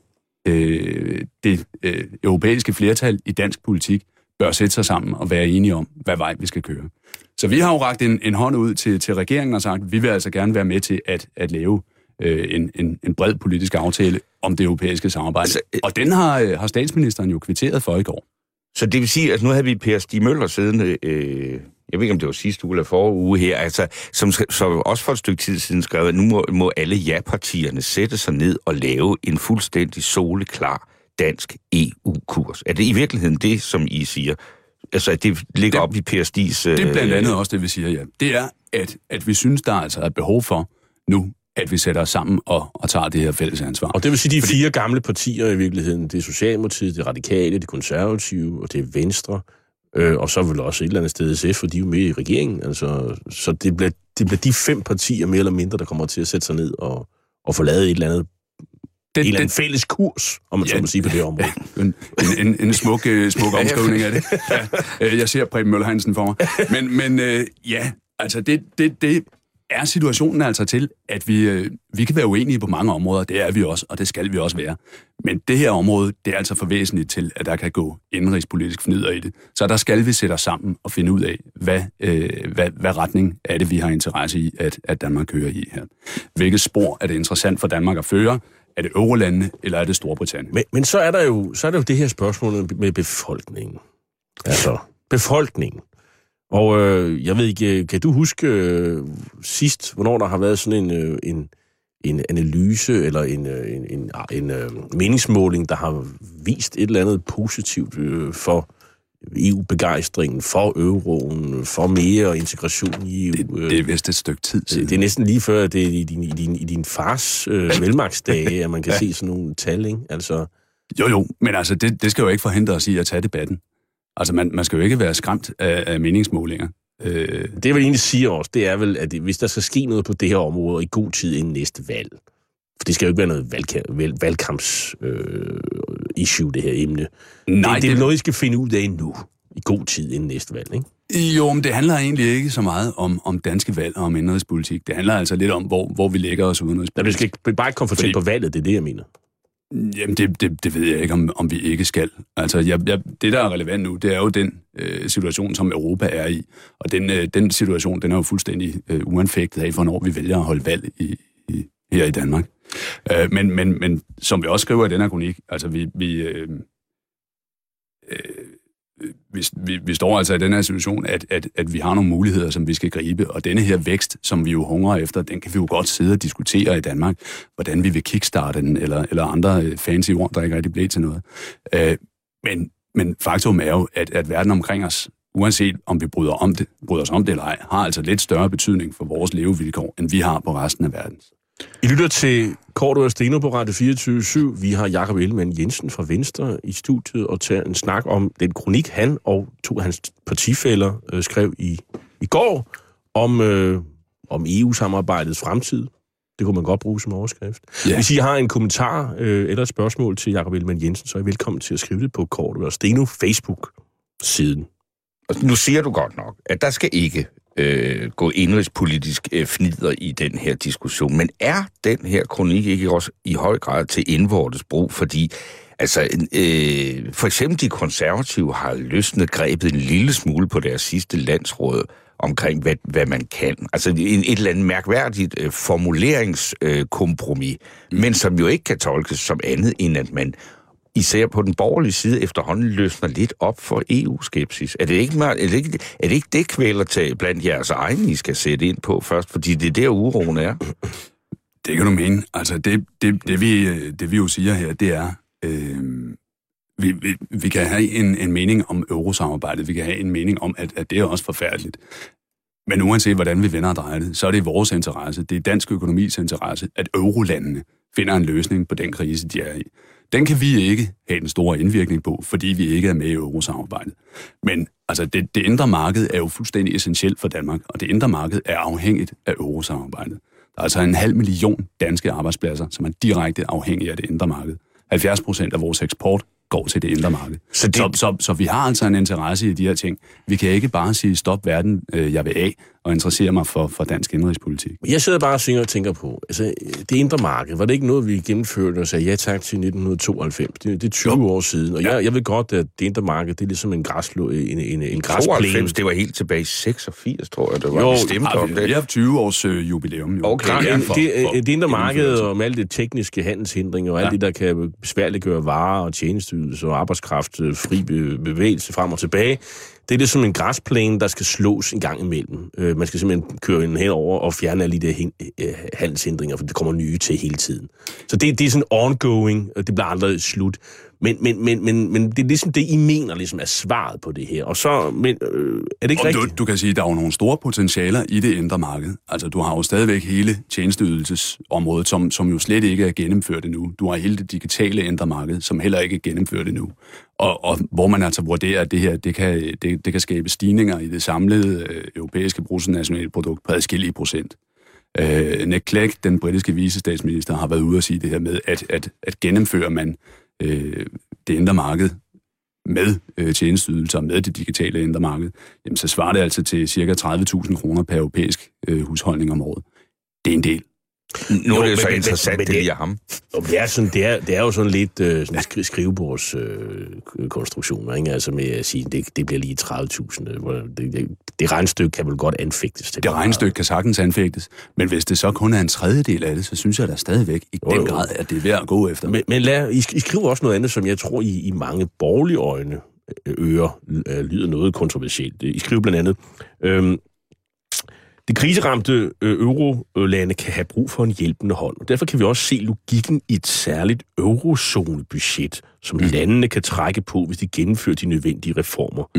det europæiske flertal i dansk politik bør sætte sig sammen og være enige om, hvad vej vi skal køre. Så vi har jo rakt en hånd ud til regeringen og sagt, at vi vil altså gerne være med til at lave en bred politisk aftale om det europæiske samarbejde. Altså, og den har statsministeren jo kvitteret for i går. Så det vil sige, at nu havde vi Per Stig Møller siddende, jeg ved ikke, om det var sidste uge eller forrige uge her, altså, som også for et stykke tid siden skrev, at nu må alle ja-partierne sætte sig ned og lave en fuldstændig soleklar dansk EU-kurs. Er det i virkeligheden det, som I siger? Altså, at det ligger op i Per Stigs... Det er blandt andet også det, vi siger, ja. Det er, at vi synes, der altså er behov for nu, at vi sætter os sammen og tager det her fælles ansvar. Og det vil sige, de 4 gamle partier i virkeligheden, det er Socialdemokratiet, det Radikale, det Konservative, og det er Venstre, og så vil også et eller andet sted SF, for de er jo med i regeringen. Altså, så det bliver de 5 partier, mere eller mindre, der kommer til at sætte sig ned og få lavet et eller andet en eller anden fælles kurs, om man så må sige, på det område. En smuk omskrivning af det. Ja, jeg ser Preben Møller Hansen for mig. Men ja, altså det er situationen altså til, at vi kan være uenige på mange områder. Det er vi også, og det skal vi også være. Men det her område, det er altså for væsentligt til, at der kan gå indenrigspolitisk fnider i det. Så der skal vi sætte os sammen og finde ud af, hvad retning er det, vi har interesse i, at Danmark kører i her. Hvilket spor er det interessant for Danmark at føre? Er det eurolandene, eller er det Storbritannien? Men så er der jo det her spørgsmål med befolkningen. Altså, befolkningen. Og jeg ved ikke, kan du huske sidst, hvornår der har været sådan en analyse eller en meningsmåling, der har vist et eller andet positivt for EU-begejstringen, for euroen, for mere integration i EU? Det er vist et stykke tid siden. Det er næsten lige før, det er i din fars velmagtsdage, at man kan se sådan nogle tal, ikke? Altså... Jo, men altså, det skal jo ikke forhindre os i at tage debatten. Altså, man skal jo ikke være skræmt af meningsmålinger. Det, jeg vil egentlig sige også, det er vel, at hvis der skal ske noget på det her område i god tid inden næste valg, for det skal jo ikke være noget valgkamps-issue, det her emne. Nej, det er noget, I skal finde ud af nu, i god tid inden næste valg, ikke? Jo, men det handler egentlig ikke så meget om danske valg og om indenrigspolitik. Det handler altså lidt om, hvor vi lægger os udenrigspolitik. Vi skal bare ikke komme for tæt på valget, det er det, jeg mener. Jamen, det ved jeg ikke, om vi ikke skal. Altså, det, der er relevant nu, det er jo den situation, som Europa er i. Og den situation, den er jo fuldstændig uanfægtet af, hvornår vi vælger at holde valg her i Danmark. Men som vi også skriver i den her kronik, altså vi står altså i den her situation, at vi har nogle muligheder, som vi skal gribe, og denne her vækst, som vi jo hungrer efter, den kan vi jo godt sidde og diskutere i Danmark, hvordan vi vil kickstarte den, eller andre fancy ord, der ikke rigtig bliver til noget. Men faktum er jo, at verden omkring os, uanset om vi bryder os om det eller ej, har altså lidt større betydning for vores levevilkår, end vi har på resten af verden. I lytter til Cordua & Steno på Radio 24/7. Vi har Jakob Ellemann-Jensen fra Venstre i studiet og tager en snak om den kronik, han og to af hans partifæller skrev i går om EU-samarbejdets fremtid. Det kunne man godt bruge som overskrift. Ja. Hvis I har en kommentar eller et spørgsmål til Jakob Ellemann-Jensen, så er I velkommen til at skrive det på Cordua & Steno Facebook-siden. Nu siger du godt nok, at der skal ikke gå indrigspolitisk fnider i den her diskussion. Men er den her kronik ikke også i høj grad til indvortes brug? Fordi for eksempel de konservative har løsnet grebet en lille smule på deres sidste landsråd omkring, hvad man kan. Altså et eller andet mærkværdigt formuleringskompromis, men som jo ikke kan tolkes som andet, end at man især på den borgerlige side efterhånden løsner lidt op for EU-skepsis. Er det ikke det kvæler til blandt jeres egne, I skal sætte ind på først? Fordi det er der uroen er. Det kan du mene. Altså det vi jo siger her, det er, vi kan have en mening om eurosamarbejdet. Vi kan have en mening om, at det er også forfærdeligt. Men uanset hvordan vi vender og drejer det, så er det vores interesse, det er dansk økonomis interesse, at eurolandene finder en løsning på den krise, de er i. Den kan vi ikke have den store indvirkning på, fordi vi ikke er med i eurosamarbejdet. Men altså, det indre marked er jo fuldstændig essentielt for Danmark, og det indre marked er afhængigt af eurosamarbejdet. Der er altså 500.000 danske arbejdspladser, som er direkte afhængige af det indre marked. 70% af vores eksport går til det indre marked. Så vi har altså en interesse i de her ting. Vi kan ikke bare sige, stop verden, jeg vil af, og interessere mig for dansk indrigspolitik. Jeg sidder bare og tænker på, altså det indre marked, var det ikke noget, vi gennemførte og sagde ja tak til 1992? Det er 20 år siden, og jeg ved godt, at det indre marked, det er ligesom en græsplæne. 92, det var helt tilbage i 86, tror jeg, det var bestemt om det. Vi har 20 års jubilæum. Jo. Okay, det indre marked og alle det tekniske handelshindringer og alt det, der kan besværliggøre varer og tjenesteydelser og arbejdskraft, fri bevægelse frem og tilbage. Det er ligesom en græsplæne, der skal slås en gang imellem. Man skal simpelthen køre den henover og fjerne alle de handelshindringer, for det kommer nye til hele tiden. Så det er sådan ongoing, og det bliver aldrig slut. Men det er ligesom det, I mener ligesom er svaret på det her. Og så er det ikke rigtigt? Du kan sige, at der er jo nogle store potentialer i det indre marked. Altså, du har jo stadigvæk hele tjenesteydelsesområdet, som jo slet ikke er gennemført endnu. Du har hele det digitale indre marked, som heller ikke er gennemført endnu. Og hvor man altså vurderer, at det her, det kan skabe stigninger i det samlede europæiske bruttonationalprodukt på adskillige procent. Nick Clegg, den britiske vicestatsminister, har været ude at sige det her med, at gennemfører man det indre marked med tjenesteydelser, med det digitale indre marked, jamen så svarer det altså til ca. 30.000 kroner per europæisk husholdning om året. Det er en del. Nu er det jo så interessant, det lige ham. Det er jo sådan lidt sådan skrivebordskonstruktioner, ikke? Altså med at sige, det bliver lige 30.000. Det regnestykke kan vel godt anfægtes til. Det regnestykke kan sagtens anfægtes, men hvis det så kun er en tredjedel af det, så synes jeg da stadigvæk i den grad, at det er værd at gå efter. Men I skriver også noget andet, som jeg tror i mange borgerlige ører lyder noget kontroversielt. I skriver blandt andet, de kriseramte eurolande kan have brug for en hjælpende hånd, og derfor kan vi også se logikken i et særligt eurozonebudget, som landene kan trække på, hvis de gennemfører de nødvendige reformer.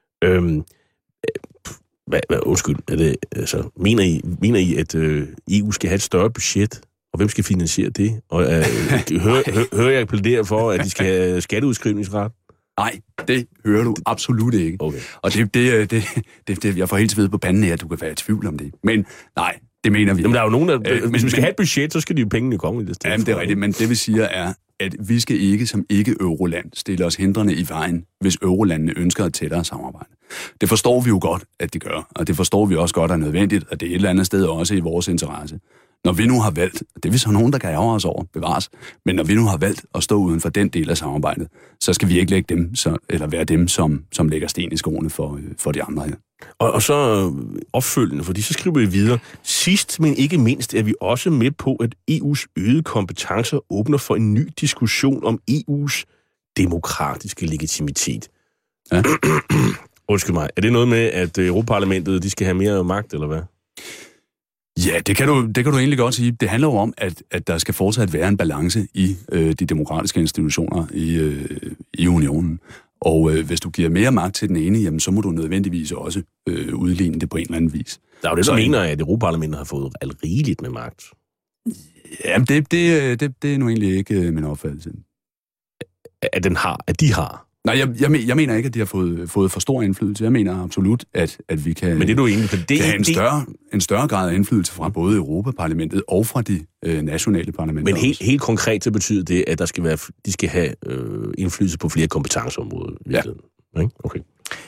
Undskyld, er det, altså, mener I, at EU skal have et større budget, og hvem skal finansiere det? Og hører jeg plædere for, at de skal have skatteudskrivningsret? Nej, det hører du absolut ikke. Okay. Og det jeg får helt ved på panden af, at du kan være i tvivl om det. Men nej, det mener vi. Jamen, der er jo nogen, der... hvis vi skal have et budget, så skal de jo pengene komme i det sted. Jamen, det er rigtigt, men det vi siger er, at vi skal ikke som ikke-euroland stille os hindrende i vejen, hvis eurolandene ønsker et tættere samarbejde. Det forstår vi jo godt, at de gør, og det forstår vi også godt er nødvendigt, og det er et eller andet sted også i vores interesse. Når vi nu har valgt, det er vi så nogen, der kan ærge os over, bevares, men når vi nu har valgt at stå uden for den del af samarbejdet, så skal vi ikke lægge dem, være dem, som lægger sten i skoene for de andre her. Og så opfølgende, fordi så skriver vi videre, sidst, men ikke mindst, er vi også med på, at EU's øgede kompetencer åbner for en ny diskussion om EU's demokratiske legitimitet. Ja. Undskyld mig. Er det noget med, at Europaparlamentet de skal have mere magt, eller hvad? Ja, det kan du egentlig godt sige. Det handler jo om, at der skal fortsat være en balance i de demokratiske institutioner i unionen. Og hvis du giver mere magt til den ene, jamen, så må du nødvendigvis også udligne det på en eller anden vis. Der er jo det, der mener, at Europaparlamentet har fået rigeligt med magt. Jamen, det er nu egentlig ikke min opfattelse. At de har? Nej, jeg mener ikke, at de har fået for stor indflydelse. Jeg mener absolut, at vi kan, men det er du egentlig, kan have en større grad af indflydelse fra både Europaparlamentet og fra de nationale parlamenter. Men helt konkret så betyder det, at de skal have indflydelse på flere kompetenceområder. Ja. Ikke? Okay.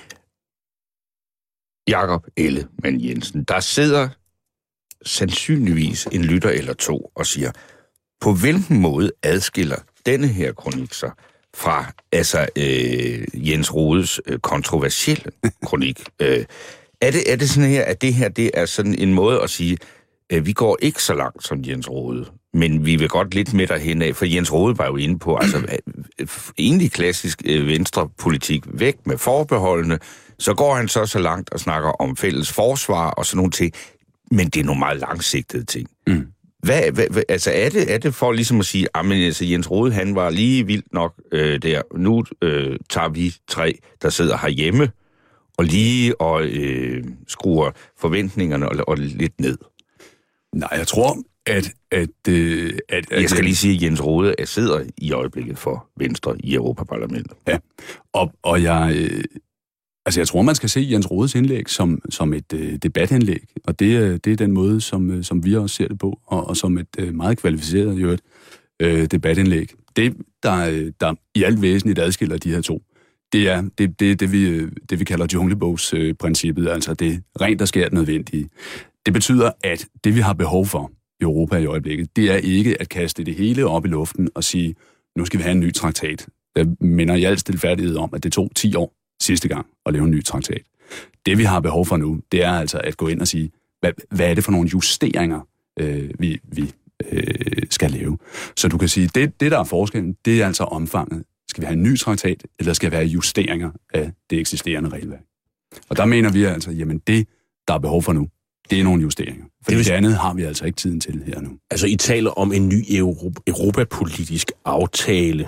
Jakob Ellemann Jensen, der sidder sandsynligvis en lytter eller to og siger, på hvilken måde adskiller denne her kronik sig fra Jens Rohdes kontroversielle kronik? Er det sådan her, at det her det er sådan en måde at sige, vi går ikke så langt som Jens Rohde, men vi vil godt lidt med derhen af, for Jens Rohde var jo inde på, egentlig klassisk venstrepolitik, væk med forbeholdene, så går han så langt og snakker om fælles forsvar og sådan nogle ting, men det er nogle meget langsigtede ting. Mm. Er det for ligesom at sige, at Jens Rohde, han var lige vildt nok der. Nu tager vi 3, der sidder herhjemme, og lige og skruer forventningerne og lidt ned. Nej, jeg tror, at jeg skal lige sige, at Jens Rohde sidder i øjeblikket for Venstre i Europaparlamentet. Ja, og jeg tror, man skal se Jens Rohdes indlæg som et debatindlæg, og det er den måde, som vi også ser det på, og som et meget kvalificeret debatindlæg. Det, der i alt væsentligt adskiller de her to, det er det, vi kalder junglebogsprincippet, altså det rent, der sker nødvendige. Det betyder, at det, vi har behov for i Europa i øjeblikket, det er ikke at kaste det hele op i luften og sige, nu skal vi have en ny traktat. Jeg minder i al stilfærdighed om, at det tog 10 år sidste gang at lave en ny traktat. Det, vi har behov for nu, det er altså at gå ind og sige, hvad er det for nogle justeringer, vi skal lave. Så du kan sige, det der er forskellen, det er altså omfanget. Skal vi have en ny traktat, eller skal vi have justeringer af det eksisterende regelværk? Og der mener vi altså, jamen det, der er behov for nu, det er nogle justeringer. For det andet har vi altså ikke tiden til her nu. Altså, I taler om en ny europapolitisk aftale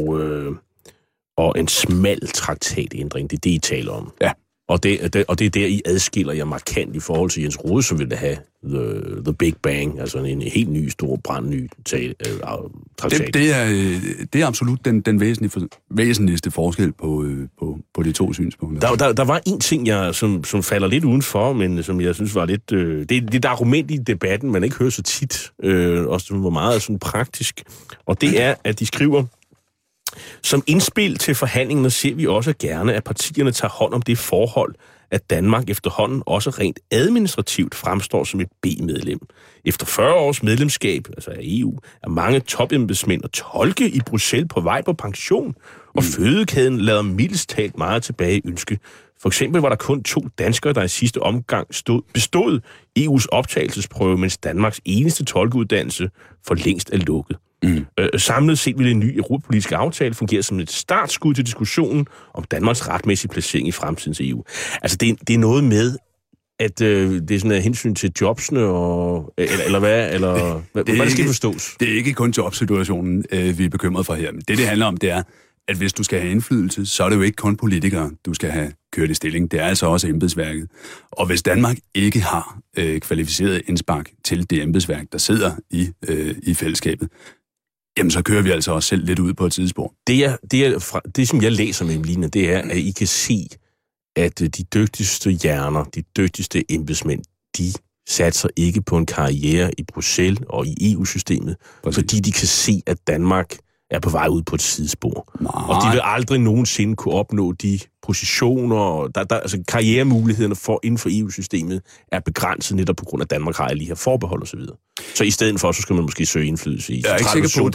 og en smal traktatændring. Det er det, I taler om. Ja. Og det er der, I adskiller jer markant i forhold til Jens Rohde, som ville have the Big Bang, altså en helt ny, stor, brandny traktat. Det er absolut den væsentligste forskel på de to synspunkter. Der var en ting, som falder lidt udenfor, men som jeg synes var lidt... det er et argument i debatten, man ikke hører så tit, og som var meget sådan praktisk. Og det er, at de skriver... Som indspil til forhandlingerne ser vi også gerne, at partierne tager hånd om det forhold, at Danmark efterhånden også rent administrativt fremstår som et B-medlem. Efter 40 års medlemskab, altså af EU, er mange topembedsmænd og tolke i Bruxelles på vej på pension, og fødekæden lader mildest talt meget tilbage ønske. For eksempel var der kun 2 danskere, der i sidste omgang bestod EU's optagelsesprøve, mens Danmarks eneste tolkeuddannelse for længst er lukket. Samlet set vil en ny europapolitisk aftale fungere som et startskud til diskussionen om Danmarks retmæssige placering i fremtidens EU. Altså, det er noget med, at det er sådan et hensyn til jobsene, eller hvad? Eller, hvad skal det forstås? Det er ikke kun jobsituationen, vi er bekymret for her. Men det handler om, det er, at hvis du skal have indflydelse, så er det jo ikke kun politikere, du skal have kørt i stilling. Det er altså også embedsværket. Og hvis Danmark ikke har kvalificeret indspark til det embedsværk, der sidder i fællesskabet, jamen så kører vi altså også selv lidt ud på et tidsspor. Det som jeg læser med Emeline, det er, at I kan se, at de dygtigste hjerner, de dygtigste embedsmænd, de satser ikke på en karriere i Bruxelles og i EU-systemet, fordi de kan se, at Danmark er på vej ud på et sidespor. Nej. Og de vil aldrig nogensinde kunne opnå de positioner, altså karrieremulighederne inden for EU-systemet er begrænset netop på grund af, at Danmark har lige her forbehold og så videre. Så i stedet for, så skal man måske søge indflydelse i jeg er ikke sikker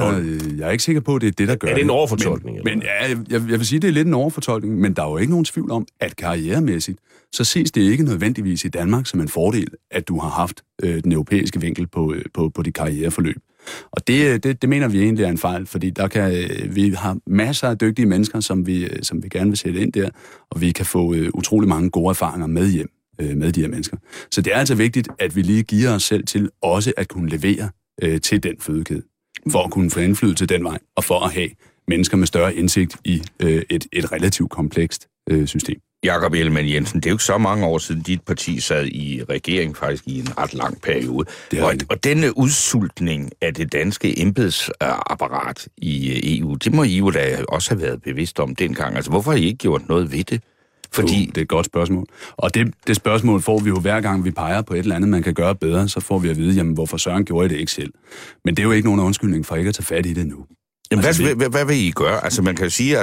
på, det er det, der gør det. Er det en overfortolkning? Men jeg vil sige, det er lidt en overfortolkning, men der er jo ikke nogen tvivl om, at karrieremæssigt, så ses det ikke nødvendigvis i Danmark som en fordel, at du har haft den europæiske vinkel på dit karriereforløb. Og det mener vi egentlig er en fejl, fordi vi har masser af dygtige mennesker, som vi gerne vil sætte ind der, og vi kan få utrolig mange gode erfaringer med hjem med de her mennesker. Så det er altså vigtigt, at vi lige giver os selv til også at kunne levere til den fødekæde, for at kunne få indflydelse den vej, og for at have mennesker med større indsigt i et relativt komplekst system. Jakob Ellemann-Jensen, det er jo ikke så mange år siden, dit parti sad i regering faktisk i en ret lang periode. Og denne udsultning af det danske embedsapparat i EU, det må I jo da også have været bevidst om dengang. Altså, hvorfor har I ikke gjort noget ved det? Fordi det er et godt spørgsmål. Og det spørgsmål får vi jo hver gang, vi peger på et eller andet, man kan gøre bedre, så får vi at vide, jamen, hvorfor Søren gjorde I det ikke selv? Men det er jo ikke nogen undskyldning for ikke at tage fat i det nu. Jamen, hvad vil I gøre? Altså, man kan jo sige,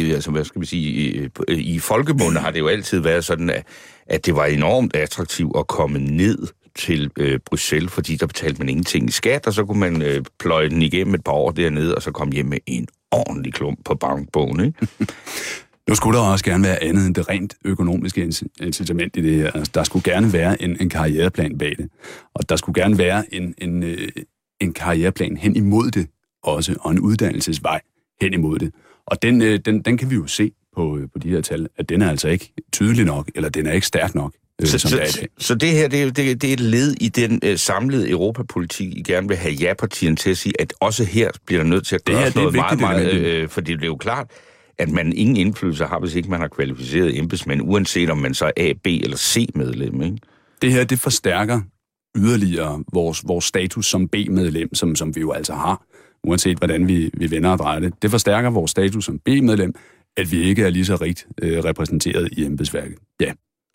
i folkemunde har det jo altid været sådan, at det var enormt attraktivt at komme ned til Bruxelles, fordi der betalte man ingenting i skat, og så kunne man pløje den igennem et par år dernede, og så komme hjem med en ordentlig klump på bankbogen, ikke? Nu skulle der også gerne være andet end det rent økonomiske incitament i det her. Altså, der skulle gerne være en karriereplan bag det, og der skulle gerne være en karriereplan hen imod det også, og en uddannelsesvej hen imod det. Og den kan vi jo se på de her tal, at den er altså ikke tydelig nok, eller den er ikke stærk nok. Så det her, det er et led i den samlede europapolitik, I gerne vil have ja-partierne til at sige, at også her bliver der nødt til at gøre noget meget, fordi det er jo klart, at man ingen indflydelse har, hvis ikke man har kvalificeret embedsmænd, uanset om man så er A, B eller C-medlem, ikke? Det her, det forstærker yderligere vores status som B-medlem, som vi jo altså har, uanset hvordan vi vender og drejer det. Det forstærker vores status som B-medlem, at vi ikke er lige så rigt repræsenteret i embedsværket. Ja.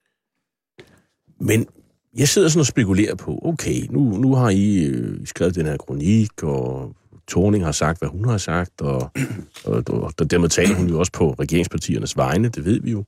Men jeg sidder sådan og spekulerer på, okay, nu har I skrevet den her kronik, og Thorning har sagt, hvad hun har sagt, og dermed taler hun jo også på regeringspartiernes vegne, det ved vi jo.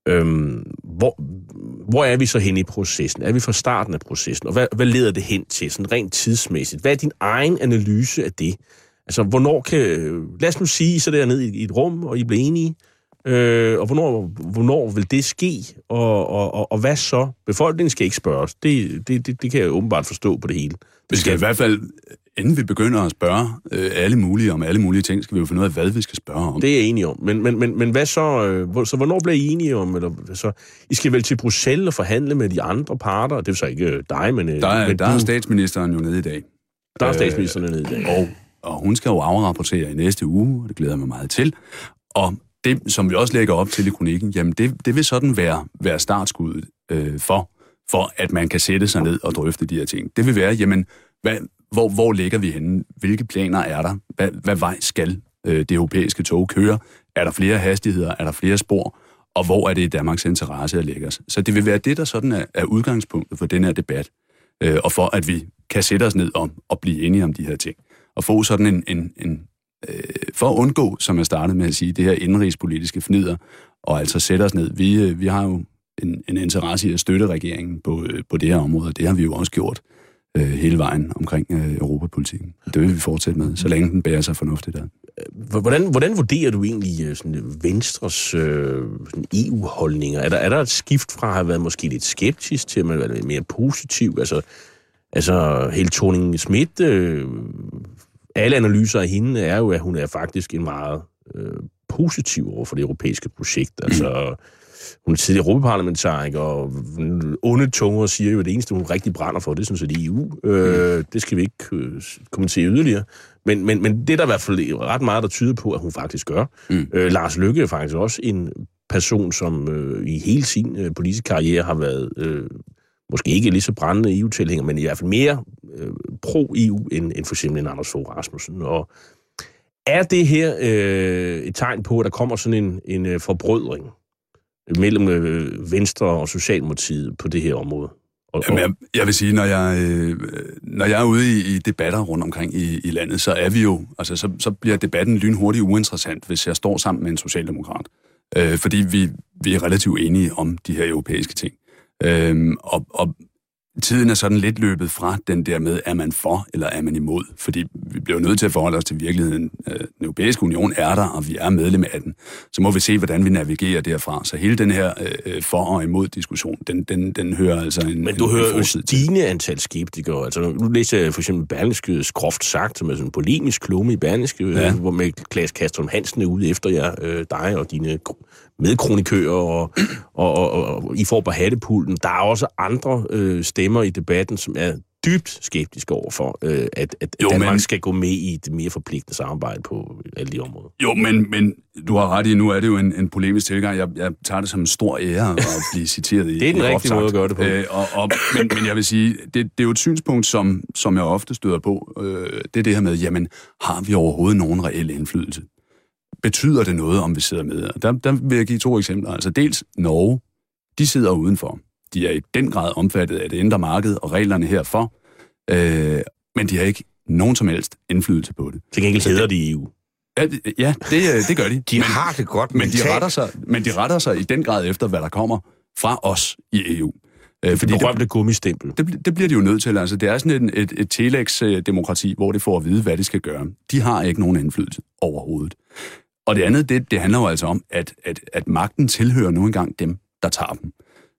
Hvor er vi så hen i processen? Er vi fra starten af processen? Og hvad leder det hen til, sådan rent tidsmæssigt? Hvad er din egen analyse af det? Altså, lad os nu sige, så der ned i et rum, og I bliver enige, og hvornår vil det ske? Og hvad så? Befolkningen skal ikke spørges. Det kan jeg åbenbart forstå på det hele. Vi skal i hvert fald, inden vi begynder at spørge alle mulige ting, skal vi jo finde ud af, hvad vi skal spørge om. Det er jeg enig om. Men hvad så? Så hvornår bliver I enige om? Eller, så, I skal vel til Bruxelles og forhandle med de andre parter? Det er så ikke dig, men... Der er statsministeren jo nede i dag. Der er statsministeren nede i dag. Og hun skal jo afrapportere i næste uge, og det glæder jeg mig meget til. Og det, som vi også lægger op til i kronikken, jamen det vil sådan være startskuddet for, at man kan sætte sig ned og drøfte de her ting. Det vil være, jamen, hvor ligger vi henne? Hvilke planer er der? Hvad vej skal det europæiske tog køre? Er der flere hastigheder? Er der flere spor? Og hvor er det i Danmarks interesse at lægge os? Så det vil være det, der sådan er udgangspunktet for den her debat, og for at vi kan sætte os ned og blive enige om de her ting. Og få sådan for at undgå, som jeg startede med at sige, det her indenrigspolitiske fnider, og altså sætte os ned. Vi har jo en interesse i at støtte regeringen på det her område, det har vi jo også gjort hele vejen omkring europapolitikken. Det vil vi fortsætte med, så længe den bærer sig fornuftigt der. Hvordan vurderer du egentlig sådan Venstres EU-holdninger? Er der et skift fra at have været måske lidt skeptisk til at man være mere positiv? Altså hele Thorning-Schmidt, alle analyser af hende er jo, at hun er faktisk en meget positiv over for det europæiske projekt. Altså, hun er tidligere europaparlamentariker, og onde tunger siger jo, at det eneste, hun rigtig brænder for, det er sådan set EU. Det skal vi ikke kommentere yderligere. Men det er der i hvert fald ret meget, der tyder på, at hun faktisk gør. Lars Løkke er faktisk også en person, som i hele sin politiske karriere har været måske ikke lige så brændende EU-tilhænger, men i hvert fald mere pro-EU end for eksempel en Anders Fogh Rasmussen. Og er det her et tegn på, at der kommer sådan en forbrødring mellem Venstre og Socialdemokratiet på det her område? Jamen, jeg vil sige, når jeg er ude i debatter rundt omkring i landet, så er vi jo, altså så bliver debatten lynhurtigt uinteressant, hvis jeg står sammen med en socialdemokrat. Fordi vi er relativt enige om de her europæiske ting. Og tiden er sådan lidt løbet fra den der med, er man for eller er man imod? Fordi vi bliver nødt til at forholde os til virkeligheden. Den europæiske union er der, og vi er medlem af den. Så må vi se, hvordan vi navigerer derfra. Så hele den her for- og imod-diskussion, den hører altså en... Men du hører jo stigende antal skeptikere. Altså, nu læser jeg for eksempel Berlingskes groft sagt, som er sådan en polemisk klumme i Berlingske, hvor med Claes Castrum Hansen er ude efter jer, dig og dine medkronikører, og I får på hattepulten. Der er også andre stemmer i debatten, som er dybt skeptiske overfor, at Danmark skal gå med i et mere forpligtende samarbejde på alle de områder. Jo, men du har ret i, nu er det jo en polemisk tilgang. Jeg tager det som en stor ære at blive citeret i. Det er den rigtige måde at gøre det på. Men jeg vil sige, det er jo et synspunkt, som jeg ofte støder på. Det er det her med, jamen, har vi overhovedet nogen reel indflydelse? Betyder det noget, om vi sidder med? Og der vil jeg give 2 eksempler. Altså dels Norge, de sidder udenfor. De er i den grad omfattet af det indre marked og reglerne herfor, men de har ikke nogen som helst indflydelse på det. Til gengæld hedder de i EU. Ja, det gør de. De har det godt, men de retter sig i den grad efter, hvad der kommer fra os i EU. Fordi det berømte gummistempel. Det bliver de jo nødt til. Altså, det er sådan et telex-demokrati, hvor de får at vide, hvad de skal gøre. De har ikke nogen indflydelse overhovedet. Og det andet, det handler jo altså om, at magten tilhører nu engang dem, der tager dem.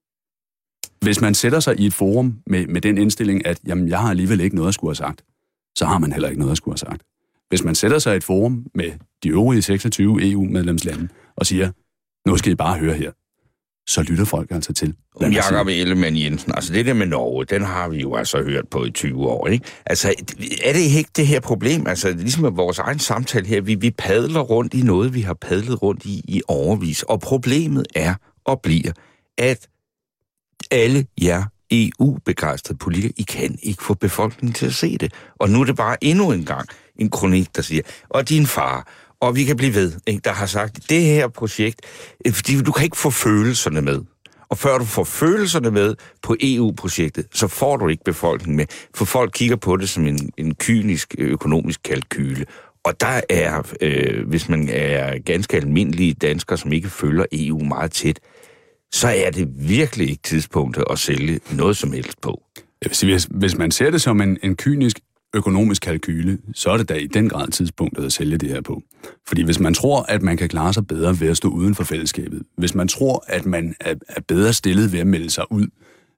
Hvis man sætter sig i et forum med den indstilling, at jamen, jeg har alligevel ikke noget at skulle have sagt, så har man heller ikke noget at skulle have sagt. Hvis man sætter sig i et forum med de øvrige 26 EU-medlemslande og siger, nu skal I bare høre her, så lytter folk altså til. Jakob Ellemann Jensen, altså det der med Norge, den har vi jo altså hørt på i 20 år, ikke? Altså, er det ikke det her problem? Altså, ligesom med vores egen samtale her, vi padler rundt i noget, vi har padlet rundt i årevis, og problemet er og bliver, at alle jer EU-begejstrede politikere, I kan ikke få befolkningen til at se det. Og nu er det bare endnu en gang en kronik, der siger, og din far, og vi kan blive ved, ikke, der har sagt, det her projekt, fordi du kan ikke få følelserne med. Og før du får følelserne med på EU-projektet, så får du ikke befolkningen med. For folk kigger på det som en kynisk økonomisk kalkyle. Og der er, hvis man er ganske almindelige danskere, som ikke følger EU meget tæt, så er det virkelig ikke tidspunktet at sælge noget som helst på. Jeg vil sige, hvis man ser det som en kynisk økonomisk kalkyle, så er det da i den grad tidspunktet at sælge det her på. Fordi hvis man tror, at man kan klare sig bedre ved at stå uden for fællesskabet, hvis man tror, at man er bedre stillet ved at melde sig ud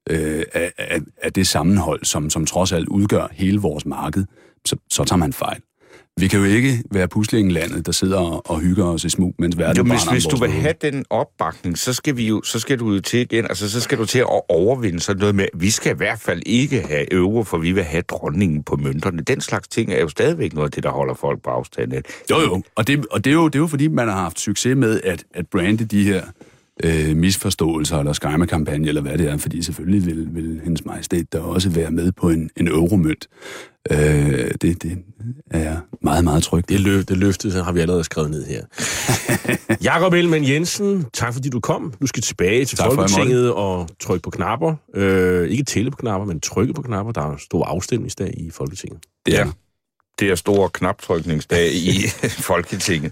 af det sammenhold, som trods alt udgør hele vores marked, så tager man fejl. Vi kan jo ikke være puslingelandet, der sidder og hygger os i smug, mens verden brænder. Hvis du vil have den opbakning, så skal du jo til igen, altså så skal du til at overvinde sådan noget med, vi skal i hvert fald ikke have euro, for vi vil have dronningen på mønterne. Den slags ting er jo stadigvæk noget af det, der holder folk på afstand. Jo, og det er jo fordi, man har haft succes med at brande de her misforståelser eller skræmmekampagne, eller hvad det er, fordi selvfølgelig vil hendes majestæt der også være med på en euromønt. Det er jeg meget, meget tryg. Det løfte har vi allerede skrevet ned her. Jakob Ellemann Jensen, tak fordi du kom. Du skal tilbage til Folketinget og trykke på knapper. Ikke tælle på knapper, men trykke på knapper. Der er stor afstemningsdag i Folketinget. Det er stor knaptrykningsdag i Folketinget.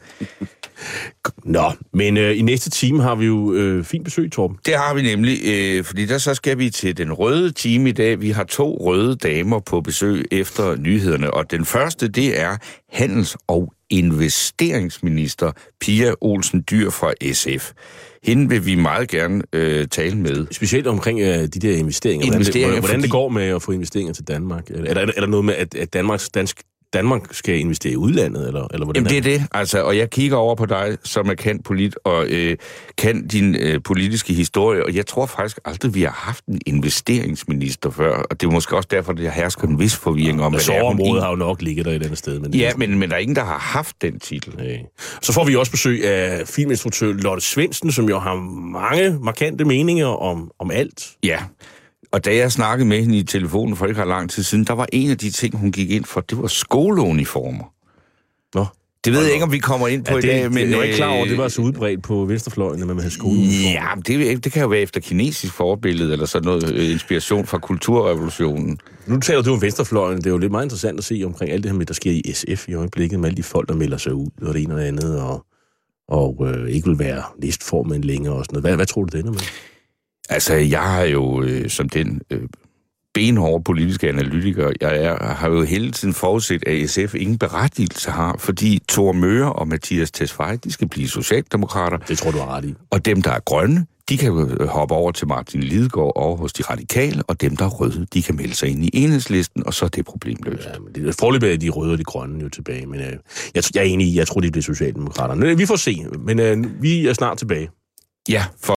Nå, men i næste time har vi jo fint besøg, Torben. Det har vi nemlig, fordi der så skal vi til den røde time i dag. Vi har 2 røde damer på besøg efter nyhederne, og den første, det er handels- og investeringsminister Pia Olsen Dyhr fra SF. Hende vil vi meget gerne tale med. Specielt omkring de der investeringer. Hvordan det går med at få investeringer til Danmark? Er der noget med, at Danmark skal investere i udlandet, eller hvordan? Jamen, det er det, altså, og jeg kigger over på dig, som er kendt polit, og kan din politiske historie, og jeg tror faktisk aldrig, vi har haft en investeringsminister før, og det er måske også derfor, at jeg hersker en vis forvirring om, hvad det er. Ressortområdet har jo nok ligget der i denne sted. Men der er ingen, der har haft den titel. Nej. Så får vi også besøg af filminstruktør Lotte Svendsen, som jo har mange markante meninger om alt. Ja. Og da jeg snakkede med hende i telefonen for ikke ret lang tid siden, der var en af de ting, hun gik ind for, det var skoleuniformer. Nå. Det ved jeg ikke, om vi kommer ind på i dag, men... Jeg er ikke klar over, det var så udbredt på venstrefløjen, at man havde skoleuniformer. Ja, det kan jo være efter kinesisk forbillede, eller sådan noget inspiration fra kulturrevolutionen. Nu taler du om venstrefløjen. Det er jo lidt meget interessant at se omkring alt det her med, der sker i SF i øjeblikket, med alle de folk, der melder sig ud, og det ene og det andet, og ikke vil være næstformand længere og sådan noget. Hvad tror du, det ender med? Altså, jeg har jo som den benhårde politiske analytiker. Jeg har jo hele tiden forudset, at SF ingen berettigelse har, fordi Thor Møre og Mathias Tesfaye, de skal blive socialdemokrater. Det tror du har ret i. Og dem, der er grønne, de kan hoppe over til Martin Lidegaard over hos de radikale, og dem, der er røde, de kan melde sig ind i Enhedslisten, og så er det problem løst. Ja, men det foreløbig er de røde og de grønne jo tilbage, men jeg er enig i, jeg tror, de bliver socialdemokraterne. Vi får se, men vi er snart tilbage. Ja, for